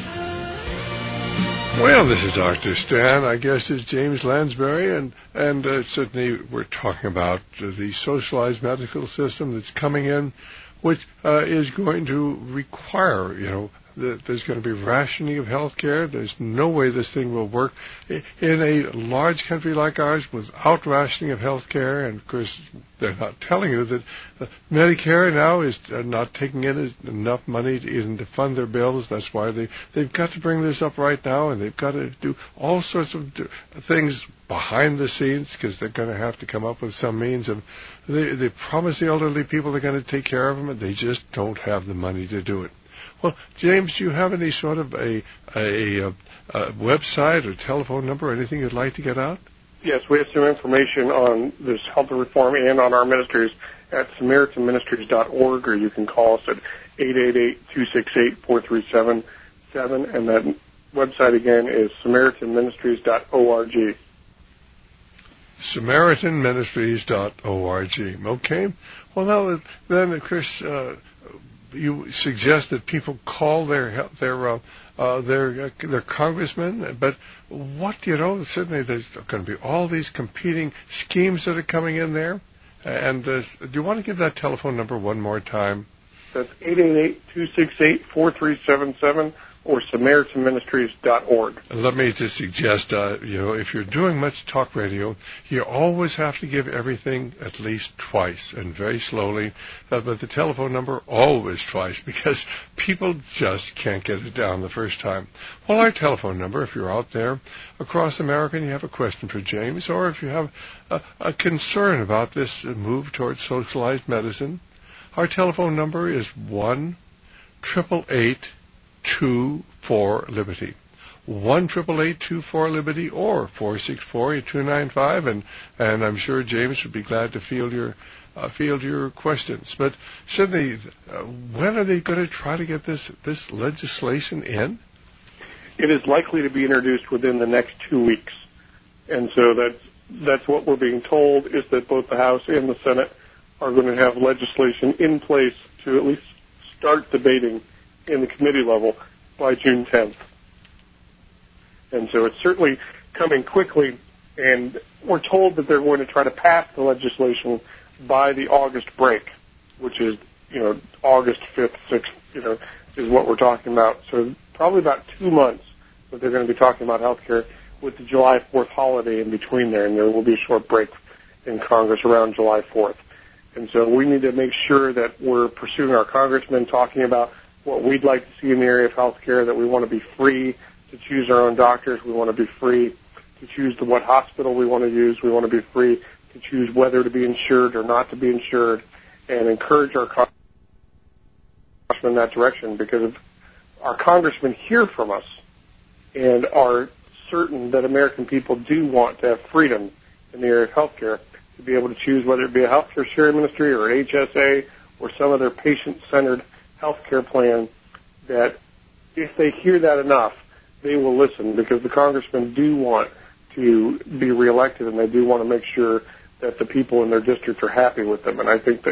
Well, this is Doctor Stan. I guess it's James Lansbury, and and uh, certainly we're talking about uh, the socialized medical system that's coming in, which uh, is going to require, you know, that there's going to be rationing of health care. There's no way this thing will work in a large country like ours without rationing of health care. And, of course, they're not telling you that uh, Medicare now is uh, not taking in enough money to even to fund their bills. That's why they, they've got to bring this up right now, and they've got to do all sorts of d- things behind the scenes, because they're going to have to come up with some means. And they, they promise the elderly people they're going to take care of them, and they just don't have the money to do it. Well, James, do you have any sort of a, a, a, a website or telephone number or anything you'd like to get out? Yes, we have some information on this health reform and on our ministries at Samaritan Ministries dot org, or you can call us at eight eight eight, two six eight, four three seven seven, and that website again is Samaritan Ministries dot org. Samaritan Ministries dot org. Okay. Well, now, then, Chris, uh, you suggest that people call their their uh, uh, their uh, their congressmen, but what you know, certainly there's going to be all these competing schemes that are coming in there. And uh, do you want to give that telephone number one more time? That's eight eight eight, two six eight, four three seven seven or Samaritan Ministries dot org. Let me just suggest, uh, you know, if you're doing much talk radio, you always have to give everything at least twice and very slowly. Uh, but the telephone number, always twice, because people just can't get it down the first time. Well, our telephone number, if you're out there across America and you have a question for James, or if you have a, a concern about this move towards socialized medicine, our telephone number is one triple eight two four Liberty. One triple eight two four Liberty or four six four eight two nine five, and and I'm sure James would be glad to field your uh, field your questions. But certainly, uh, when are they going to try to get this this legislation in? It is likely to be introduced within the next two weeks, and so that's that's what we're being told, is that both the House and the Senate are going to have legislation in place to at least start debating in the committee level by June tenth. And so it's certainly coming quickly, and we're told that they're going to try to pass the legislation by the August break, which is, you know, August fifth, sixth, you know, is what we're talking about. So probably about two months that they're going to be talking about health care, with the July fourth holiday in between there, and there will be a short break in Congress around July fourth. And so we need to make sure that we're pursuing our congressmen, talking about what we'd like to see in the area of health care, that we want to be free to choose our own doctors. We want to be free to choose the, what hospital we want to use. We want to be free to choose whether to be insured or not to be insured, and encourage our congressmen in that direction, because if our congressmen hear from us and are certain that American people do want to have freedom in the area of health care, to be able to choose whether it be a health care sharing ministry or an H S A or some other patient-centered health care plan, that if they hear that enough, they will listen, because the congressmen do want to be reelected, and they do want to make sure that the people in their district are happy with them. And I think that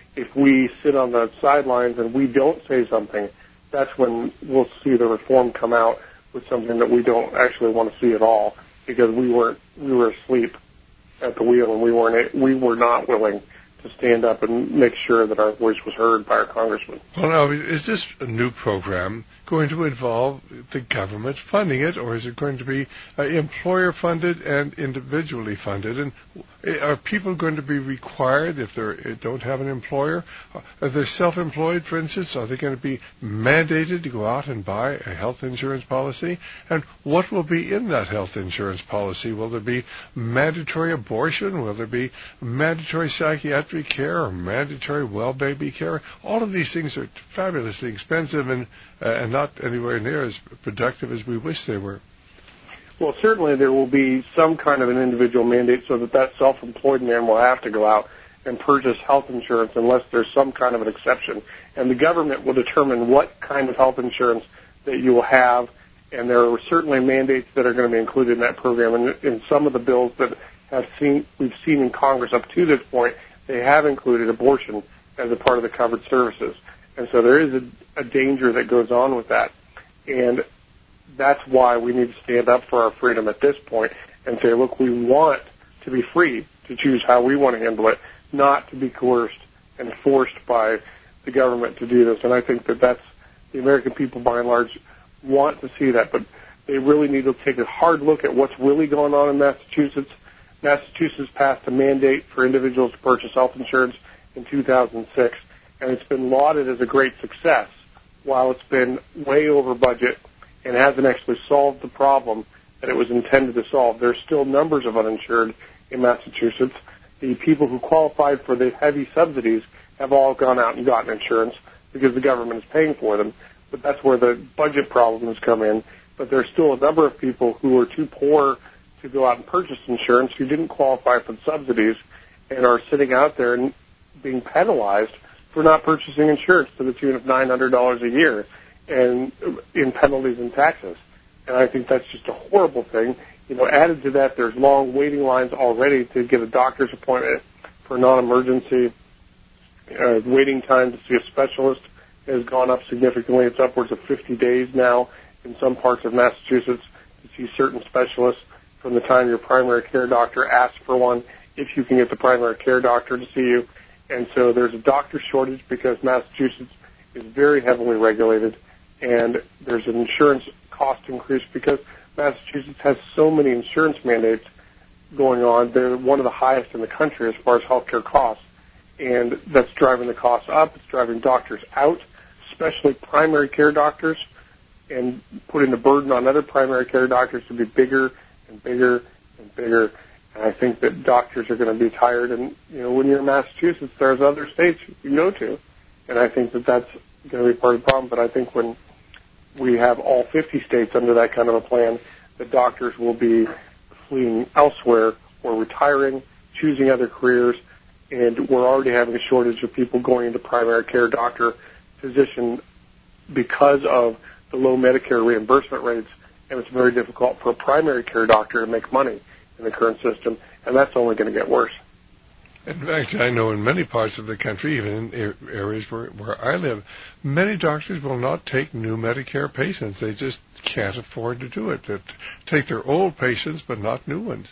if we sit on the sidelines and we don't say something, that's when we'll see the reform come out with something that we don't actually want to see at all, because we weren't we were asleep at the wheel and we weren't we were not willing to stand up and make sure that our voice was heard by our congressman. Well, now, is this a new program going to involve the government funding it, or is it going to be uh, employer-funded and individually funded? And are people going to be required, if they don't have an employer, if they're self-employed, for instance, are they going to be mandated to go out and buy a health insurance policy? And what will be in that health insurance policy? Will there be mandatory abortion? Will there be mandatory psychiatric care or mandatory well baby care? All of these things are fabulously expensive and uh, and not anywhere near as productive as we wish they were. Well, certainly there will be some kind of an individual mandate so that that self-employed man will have to go out and purchase health insurance unless there's some kind of an exception. And the government will determine what kind of health insurance that you will have, and there are certainly mandates that are going to be included in that program. And in some of the bills that have seen we've seen in Congress up to this point, they have included abortion as a part of the covered services. And so there is a, a danger that goes on with that. And that's why we need to stand up for our freedom at this point and say, look, we want to be free to choose how we want to handle it, not to be coerced and forced by the government to do this. And I think that that's the American people, by and large, want to see that. But they really need to take a hard look at what's really going on in Massachusetts. Massachusetts passed a mandate for individuals to purchase health insurance in two thousand six, and it's been lauded as a great success. While it's been way over budget and hasn't actually solved the problem that it was intended to solve, there's still numbers of uninsured in Massachusetts. The people who qualified for the heavy subsidies have all gone out and gotten insurance because the government is paying for them, but that's where the budget problems come in. But there's still a number of people who are too poor to go out and purchase insurance, who didn't qualify for the subsidies and are sitting out there and being penalized for not purchasing insurance to the tune of nine hundred dollars a year and in penalties and taxes. And I think that's just a horrible thing. You know, added to that, there's long waiting lines already to get a doctor's appointment for non-emergency. Uh, waiting time to see a specialist has gone up significantly. It's upwards of fifty days now in some parts of Massachusetts to see certain specialists from the time your primary care doctor asks for one, if you can get the primary care doctor to see you. And so there's a doctor shortage because Massachusetts is very heavily regulated, and there's an insurance cost increase because Massachusetts has so many insurance mandates going on. They're one of the highest in the country as far as healthcare costs, and that's driving the costs up. It's driving doctors out, especially primary care doctors, and putting the burden on other primary care doctors to be bigger and bigger and bigger. And I think that doctors are going to be tired. And, you know, when you're in Massachusetts, there's other states you go to. And I think that that's going to be part of the problem. But I think when we have all fifty states under that kind of a plan, the doctors will be fleeing elsewhere or retiring, choosing other careers. And we're already having a shortage of people going into primary care doctor position because of the low Medicare reimbursement rates. And it's very difficult for a primary care doctor to make money in the current system, and that's only going to get worse. In fact, I know in many parts of the country, even in areas where, where I live, many doctors will not take new Medicare patients. They just can't afford to do it. They take their old patients, but not new ones.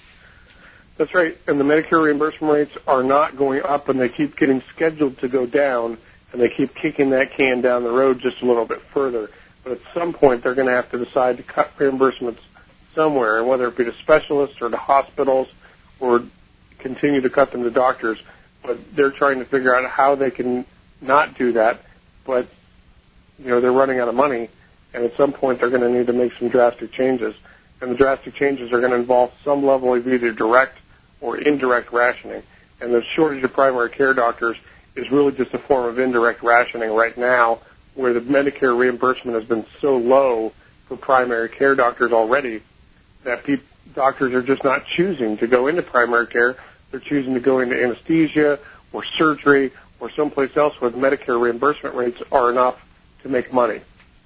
That's right, and the Medicare reimbursement rates are not going up, and they keep getting scheduled to go down, and they keep kicking that can down the road just a little bit further. But at some point, they're going to have to decide to cut reimbursements somewhere, and whether it be to specialists or to hospitals or continue to cut them to doctors. But they're trying to figure out how they can not do that. But, you know, they're running out of money, and at some point they're going to need to make some drastic changes. And the drastic changes are going to involve some level of either direct or indirect rationing. And the shortage of primary care doctors is really just a form of indirect rationing right now, where the Medicare reimbursement has been so low for primary care doctors already that pe- doctors are just not choosing to go into primary care. They're choosing to go into anesthesia or surgery or someplace else where the Medicare reimbursement rates are enough to make money.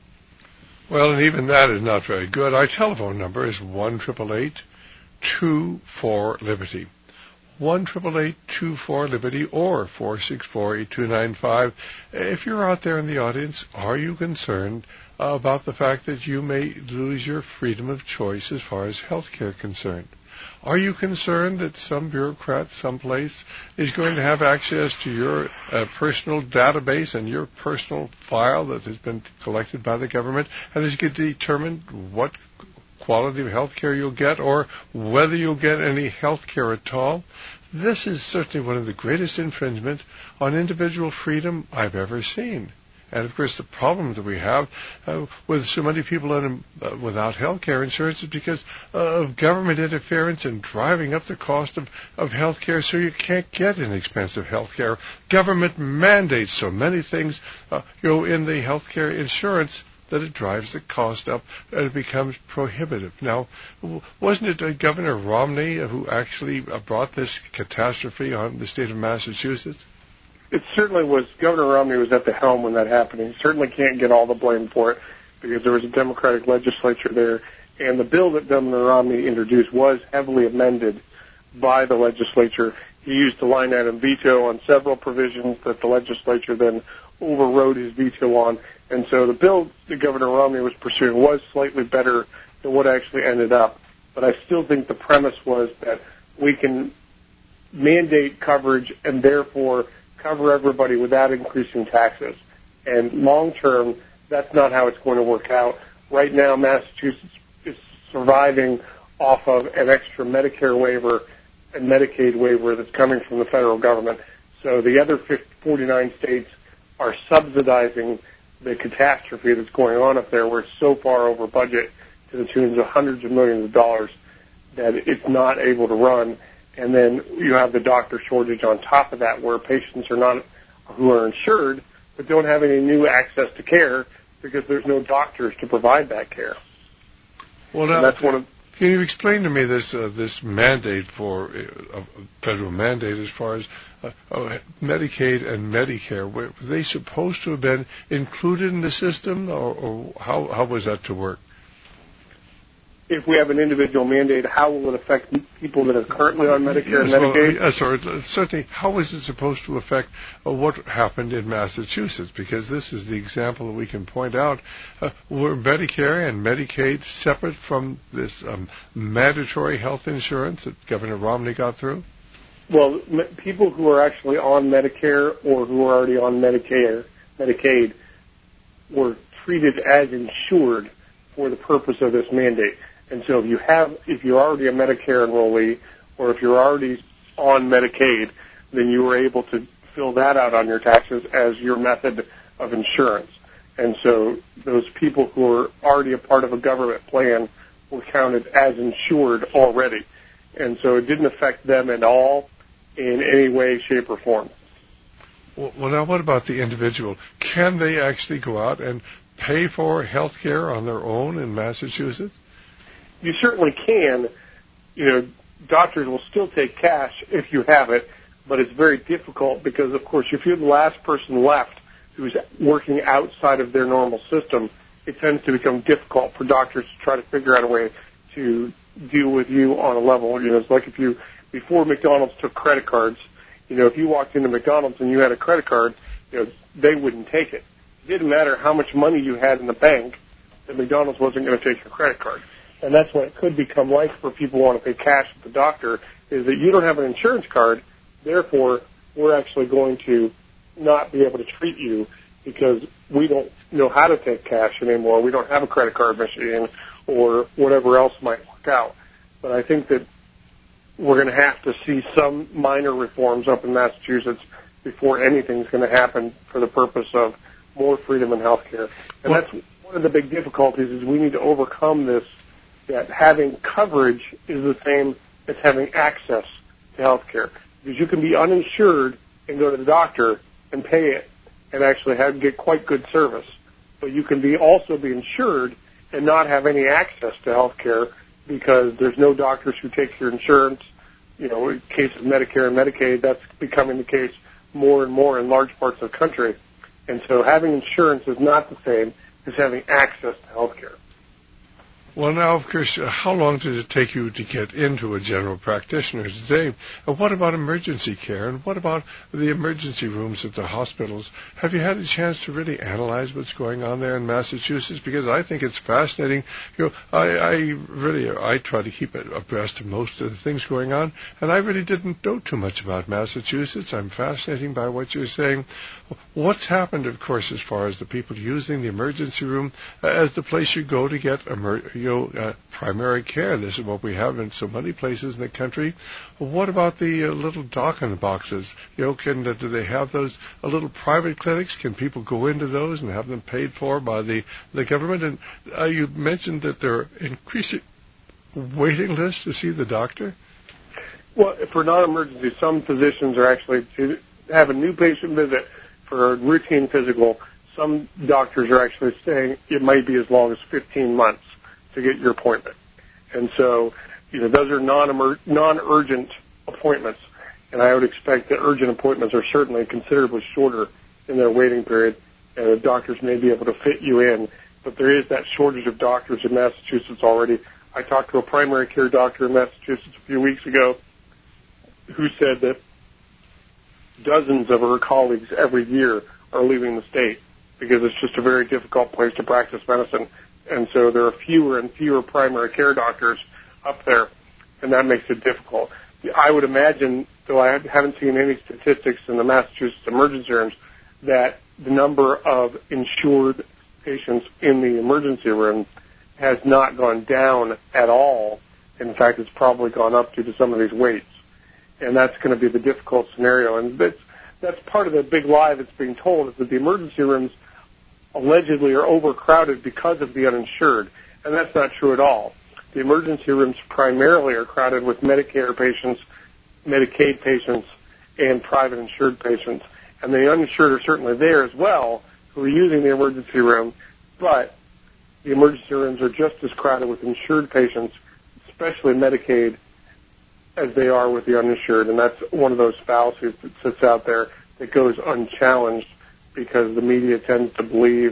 Well, and even that is not very good. Our telephone number is one eight eight eight, two four, Liberty. one eight eight eight, two four, Liberty or four six four, eight two nine five. If you're out there in the audience, are you concerned uh, about the fact that you may lose your freedom of choice as far as health care concerned? Are you concerned that some bureaucrat someplace is going to have access to your uh, personal database and your personal file that has been collected by the government and is going to determine what quality of health care you'll get or whether you'll get any health care at all? This is certainly one of the greatest infringements on individual freedom I've ever seen. And, of course, the problem that we have uh, with so many people in, uh, without health care insurance is because uh, of government interference and driving up the cost of, of health care so you can't get inexpensive health care. Government mandates so many things uh, you know, in the health care insurance that it drives the cost up and it becomes prohibitive. Now, wasn't it uh, Governor Romney who actually uh, brought this catastrophe on the state of Massachusetts? It certainly was. Governor Romney was at the helm when that happened. He certainly can't get all the blame for it because there was a Democratic legislature there, and the bill that Governor Romney introduced was heavily amended by the legislature. He used a line item veto on several provisions that the legislature then overrode his veto on. And so the bill that Governor Romney was pursuing was slightly better than what actually ended up. But I still think the premise was that we can mandate coverage and therefore cover everybody without increasing taxes. And long term, that's not how it's going to work out. Right now, Massachusetts is surviving off of an extra Medicare waiver and Medicaid waiver that's coming from the federal government. So the other forty-nine states are subsidizing the catastrophe that's going on up there where it's so far over budget to the tunes of hundreds of millions of dollars that it's not able to run. And then you have the doctor shortage on top of that where patients are not, who are insured, but don't have any new access to care because there's no doctors to provide that care. Well, now, and that's one of, can you explain to me this uh, this mandate for uh, a federal mandate as far as uh, uh, Medicaid and Medicare? Were they supposed to have been included in the system, or, or how how was that to work? If we have an individual mandate, how will it affect people that are currently on Medicare yes, and Medicaid? Well, yes, or certainly, how is it supposed to affect uh, what happened in Massachusetts? Because this is the example that we can point out. Uh, were Medicare and Medicaid separate from this um, mandatory health insurance that Governor Romney got through? Well, m- people who are actually on Medicare or who are already on Medicare, Medicaid were treated as insured for the purpose of this mandate. And so if you have, if you're already a Medicare enrollee or if you're already on Medicaid, then you were able to fill that out on your taxes as your method of insurance. And so those people who are already a part of a government plan were counted as insured already. And so it didn't affect them at all in any way, shape, or form. Well, well now what about the individual? Can they actually go out and pay for health care on their own in Massachusetts? You certainly can. You know, doctors will still take cash if you have it, but it's very difficult because, of course, if you're the last person left who's working outside of their normal system, it tends to become difficult for doctors to try to figure out a way to deal with you on a level. You know, it's like if you, before McDonald's took credit cards, you know, if you walked into McDonald's and you had a credit card, you know, they wouldn't take it. It didn't matter how much money you had in the bank, that McDonald's wasn't going to take your credit card. And that's what it could become like for people who want to pay cash at the doctor, is that you don't have an insurance card, therefore we're actually going to not be able to treat you because we don't know how to take cash anymore. We don't have a credit card machine or whatever else might work out. But I think that we're going to have to see some minor reforms up in Massachusetts before anything's going to happen for the purpose of more freedom in health care. And that's one of the big difficulties is we need to overcome this, that having coverage is the same as having access to health care. Because you can be uninsured and go to the doctor and pay it and actually have get quite good service. But you can be also be insured and not have any access to health care because there's no doctors who take your insurance. You know, in case of Medicare and Medicaid, that's becoming the case more and more in large parts of the country. And so having insurance is not the same as having access to health care. Well, now, of course, uh, how long does it take you to get into a general practitioner today? And what about emergency care? And what about the emergency rooms at the hospitals? Have you had a chance to really analyze what's going on there in Massachusetts? Because I think it's fascinating. You know, I, I really, I try to keep abreast of most of the things going on, and I really didn't know too much about Massachusetts. I'm fascinated by what you're saying. What's happened, of course, as far as the people using the emergency room uh, as the place you go to get emer- you know, uh, primary care? This is what we have in so many places in the country. What about the uh, little dock-in boxes? You know, can uh, do they have those uh, little private clinics? Can people go into those and have them paid for by the, the government? And uh, you mentioned that there are increasing waiting lists to see the doctor. Well, for non-emergency, some physicians are actually to have a new patient visit for a routine physical. Some doctors are actually saying it might be as long as fifteen months to get your appointment. And so, you know, those are non-emer- non-urgent appointments. And I would expect that urgent appointments are certainly considerably shorter in their waiting period, and the doctors may be able to fit you in. But there is that shortage of doctors in Massachusetts already. I talked to a primary care doctor in Massachusetts a few weeks ago who said that dozens of her colleagues every year are leaving the state because it's just a very difficult place to practice medicine. And so there are fewer and fewer primary care doctors up there, and that makes it difficult. I would imagine, though I haven't seen any statistics in the Massachusetts emergency rooms, that the number of insured patients in the emergency room has not gone down at all. In fact, it's probably gone up due to some of these waits. And that's going to be the difficult scenario. And that's, that's part of the big lie that's being told, is that the emergency rooms allegedly are overcrowded because of the uninsured, and that's not true at all. The emergency rooms primarily are crowded with Medicare patients, Medicaid patients, and private insured patients, and the uninsured are certainly there as well, who are using the emergency room, but the emergency rooms are just as crowded with insured patients, especially Medicaid, as they are with the uninsured, and that's one of those fallacies that sits out there that goes unchallenged, because the media tends to believe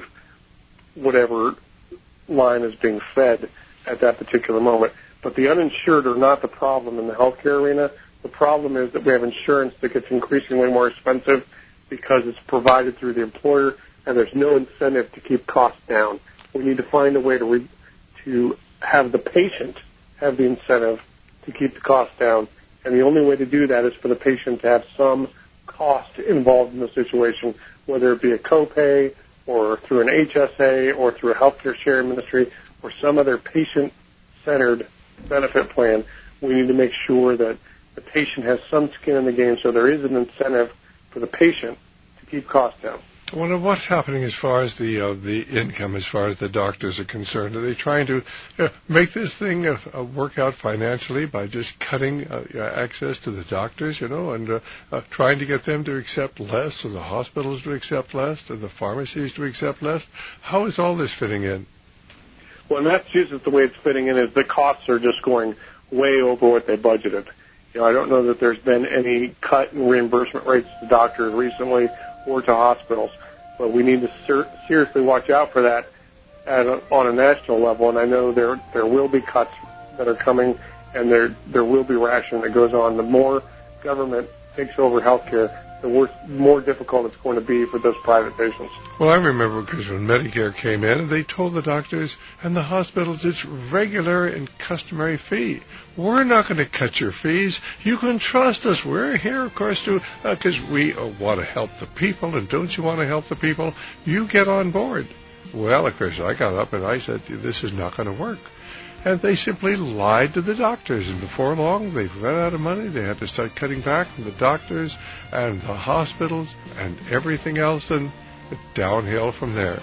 whatever line is being fed at that particular moment. But the uninsured are not the problem in the healthcare arena. The problem is that we have insurance that gets increasingly more expensive because it's provided through the employer, and there's no incentive to keep costs down. We need to find a way to re- to have the patient have the incentive to keep the costs down, and the only way to do that is for the patient to have some cost involved in the situation, whether it be a copay or through an H S A or through a healthcare sharing ministry or some other patient-centered benefit plan. We need to make sure that the patient has some skin in the game, so there is an incentive for the patient to keep costs down. I wonder what's happening as far as the uh, the income, as far as the doctors are concerned. Are they trying to uh, make this thing uh, uh, work out financially by just cutting uh, uh, access to the doctors, you know, and uh, uh, trying to get them to accept less, or the hospitals to accept less, or the pharmacies to accept less? How is all this fitting in? Well, in Massachusetts, the way it's fitting in is the costs are just going way over what they budgeted. You know, I don't know that there's been any cut in reimbursement rates to doctors recently or to hospitals, but we need to ser- seriously watch out for that at a, on a national level. And I know there there will be cuts that are coming, and there there will be rationing that goes on. The more government takes over healthcare, the worse, more difficult it's going to be for those private patients. Well, I remember because when Medicare came in, they told the doctors and the hospitals it's regular and customary fee. We're not going to cut your fees. You can trust us. We're here, of course, to because uh, we uh, want to help the people. And don't you want to help the people? You get on board. Well, of course, I got up and I said, this is not going to work. And they simply lied to the doctors. And before long, they've run out of money. They had to start cutting back from the doctors and the hospitals and everything else, and downhill from there.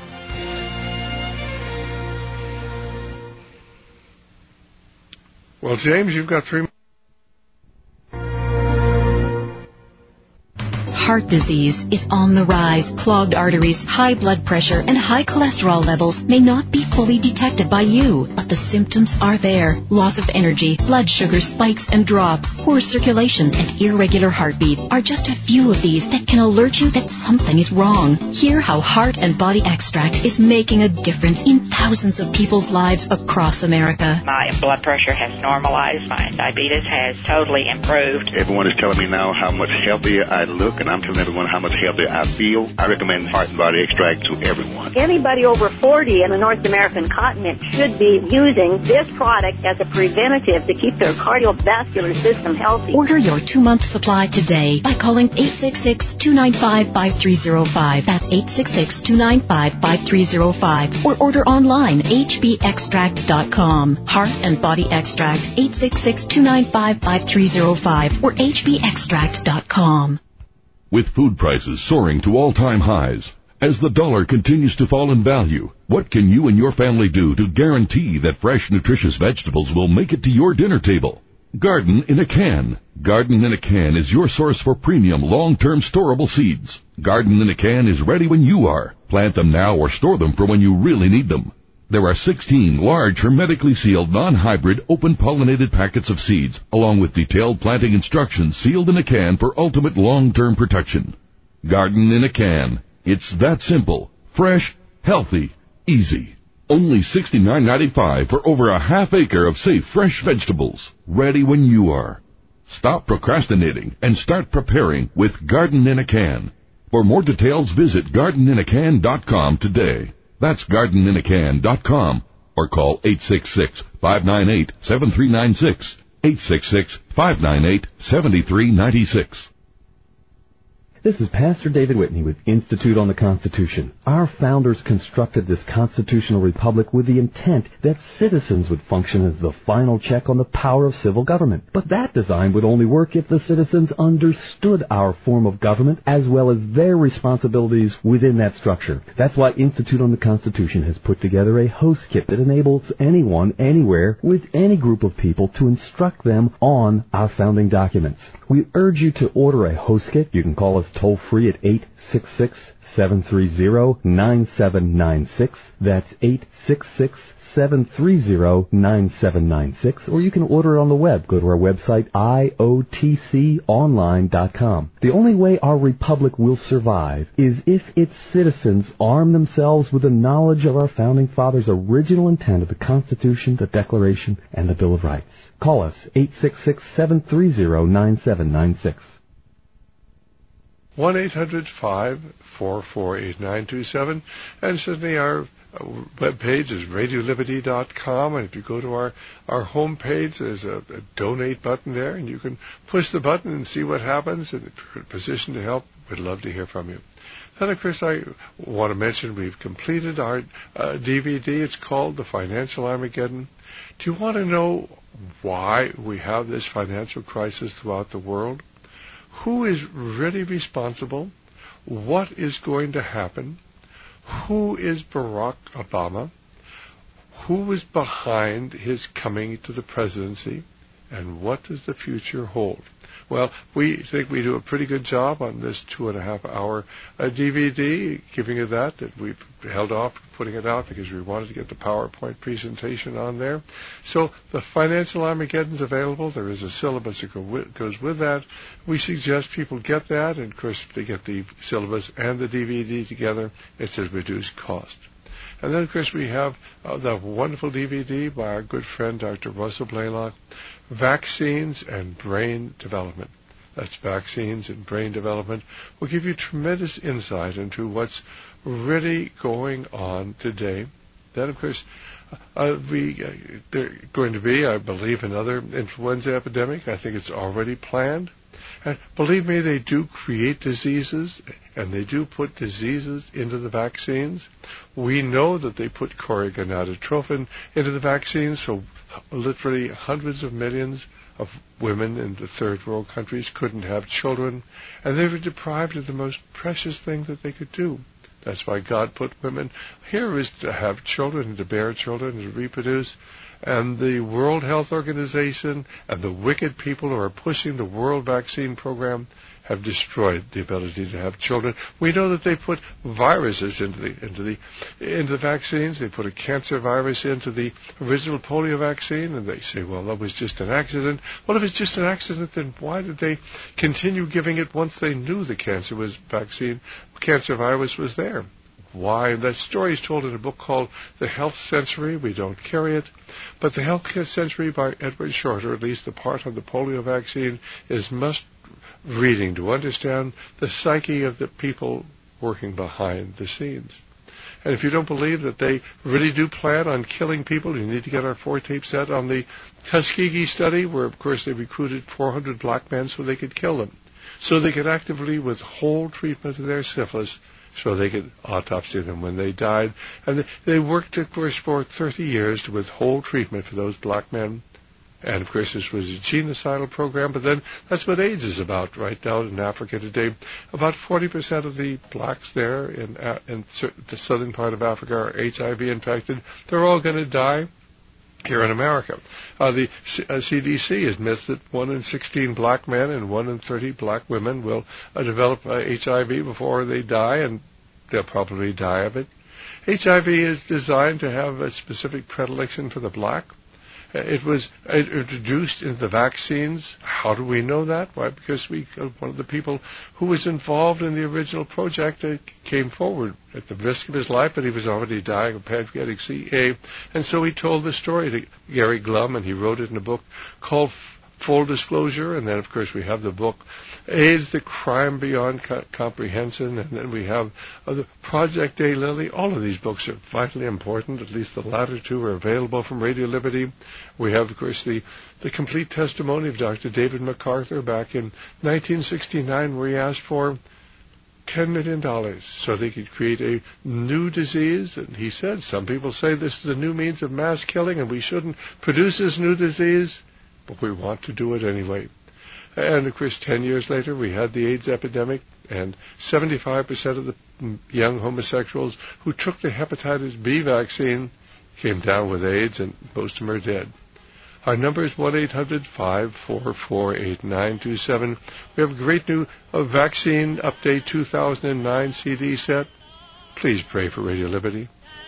Well, James, you've got three. Heart disease is on the rise. Clogged arteries, high blood pressure, and high cholesterol levels may not be fully detected by you, but the symptoms are there. Loss of energy, blood sugar spikes and drops, poor circulation, and irregular heartbeat are just a few of these that can alert you that something is wrong. Hear how Heart and Body Extract is making a difference in thousands of people's lives across America. My blood pressure has normalized. My diabetes has totally improved. Everyone is telling me now how much healthier I look, and I'm telling everyone how much healthier I feel. I recommend Heart and Body Extract to everyone. Anybody over forty in the North American continent should be using this product as a preventative to keep their cardiovascular system healthy. Order your two-month supply today by calling eight six six, two nine five, five three zero five. That's eight six six, two nine five, five three zero five. Or order online, h b extract dot com. Heart and Body Extract, eight six six, two nine five, five three zero five or h b extract dot com. With food prices soaring to all-time highs, as the dollar continues to fall in value, what can you and your family do to guarantee that fresh, nutritious vegetables will make it to your dinner table? Garden in a Can. Garden in a Can is your source for premium, long-term storable seeds. Garden in a Can is ready when you are. Plant them now or store them for when you really need them. There are sixteen large, hermetically sealed, non-hybrid, open-pollinated packets of seeds, along with detailed planting instructions sealed in a can for ultimate long-term protection. Garden in a Can. It's that simple, fresh, healthy, easy. Only sixty-nine ninety-five for over a half acre of safe, fresh vegetables, ready when you are. Stop procrastinating and start preparing with Garden in a Can. For more details, visit garden in a can dot com today. That's garden in a can dot com or call eight six six, five nine eight, seven three nine six, eight six six, five nine eight, seven three nine six. This is Pastor David Whitney with Institute on the Constitution. Our founders constructed this constitutional republic with the intent that citizens would function as the final check on the power of civil government. But that design would only work if the citizens understood our form of government as well as their responsibilities within that structure. That's why Institute on the Constitution has put together a host kit that enables anyone, anywhere, with any group of people to instruct them on our founding documents. We urge you to order a host kit. You can call us toll-free at eight six six, seven three zero, nine seven nine six. That's eight six six, seven three zero, nine seven nine six. Or you can order it on the web. Go to our website, I O T C online dot com. The only way our republic will survive is if its citizens arm themselves with the knowledge of our founding fathers' original intent of the Constitution, the Declaration, and the Bill of Rights. Call us, eight six six, seven three zero, nine seven nine six. one eight hundred, five four four, eight nine two seven. And certainly our webpage is radio liberty dot com. And if you go to our, our home page, there's a, a donate button there, and you can push the button and see what happens. And if you're in a position to help, we'd love to hear from you. Then, of course, I want to mention we've completed our uh, D V D. It's called The Financial Armageddon. Do you want to know why we have this financial crisis throughout the world? Who is really responsible? What is going to happen? Who is Barack Obama? Who is behind his coming to the presidency? And what does the future hold? Well, we think we do a pretty good job on this two and a half hour uh, D V D, giving you that, that we've held off putting it out because we wanted to get the PowerPoint presentation on there. So the Financial Armageddon is available. There is a syllabus that go with, goes with that. We suggest people get that, and of course, if they get the syllabus and the D V D together, it's at reduced cost. And then, of course, we have uh, the wonderful D V D by our good friend, Doctor Russell Blaylock, Vaccines and Brain Development. That's Vaccines and Brain Development. Will give you tremendous insight into what's really going on today. Then, of course, uh, we, uh, there's going to be, I believe, another influenza epidemic. I think it's already planned. And believe me, they do create diseases, and they do put diseases into the vaccines. We know that they put choriogonadotrophin into the vaccines, so literally hundreds of millions of women in the third world countries couldn't have children, and they were deprived of the most precious thing that they could do. That's why God put women here, is to have children and to bear children and to reproduce. And the World Health Organization and the wicked people who are pushing the World Vaccine Program have destroyed the ability to have children. We know that they put viruses into the into the into the vaccines. They put a cancer virus into the original polio vaccine, and they say, well, that was just an accident. Well, if it's just an accident, then why did they continue giving it once they knew the cancer was vaccine, cancer virus was there? Why? That story is told in a book called The Health Century. We don't carry it. But The Health Century by Edward Shorter, at least the part on the polio vaccine, is must reading to understand the psyche of the people working behind the scenes. And if you don't believe that they really do plan on killing people, you need to get our four-tape set on the Tuskegee study, where, of course, they recruited four hundred black men so they could kill them, so they could actively withhold treatment of their syphilis, so they could autopsy them when they died. And they worked, of course, for thirty years to withhold treatment for those black men. And, of course, this was a genocidal program, but then that's what AIDS is about right now in Africa today. About forty percent of the blacks there in, in the southern part of Africa are H I V infected. They're all going to die here in America. Uh, the C- uh, C D C admits that one in sixteen black men and one in thirty black women will uh, develop uh, H I V before they die, and they'll probably die of it. H I V is designed to have a specific predilection for the black. It was introduced into the vaccines. How do we know that? Why? Because we one of the people who was involved in the original project uh, came forward at the risk of his life, but he was already dying of pancreatic C A. And so he told the story to Gary Glum, and he wrote it in a book called Full Disclosure. And then, of course, we have the book AIDS, the Crime Beyond Co- Comprehension, and then we have uh, the Project Daylily. All of these books are vitally important. At least the latter two are available from Radio Liberty. We have, of course, the, the complete testimony of Doctor David MacArthur back in nineteen sixty-nine, where he asked for ten million dollars so they could create a new disease. And he said, some people say this is a new means of mass killing and we shouldn't produce this new disease, but we want to do it anyway. And, of course, ten years later, we had the AIDS epidemic, and seventy-five percent of the young homosexuals who took the hepatitis B vaccine came down with AIDS, and most of them are dead. Our number is one eight hundred five four four eight nine two seven. We have a great new uh, Vaccine Update two thousand nine C D set. Please pray for Radio Liberty.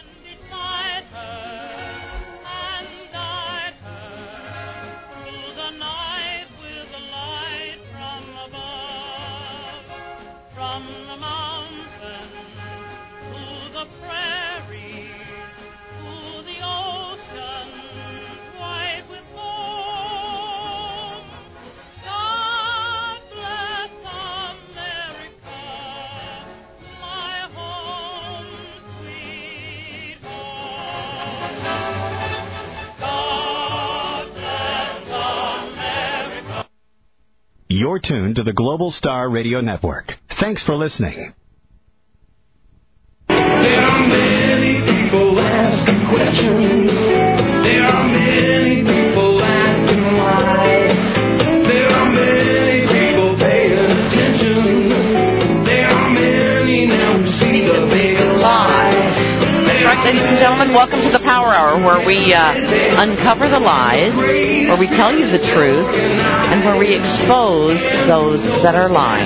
You're tuned to the Global Star Radio Network. Thanks for listening. There are many people asking questions. There are many people asking why. There are many people paying attention. There are many now who see the big lie. That's right, ladies and gentlemen. Welcome to the Power Hour, where we uh, uncover the lies, where we tell you the truth, and where we expose those that are lying.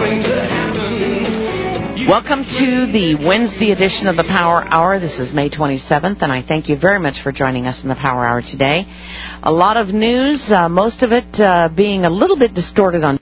Welcome to the Wednesday edition of the Power Hour. This is May twenty-seventh, and I thank you very much for joining us in the Power Hour today. A lot of news, uh, most of it uh, being a little bit distorted on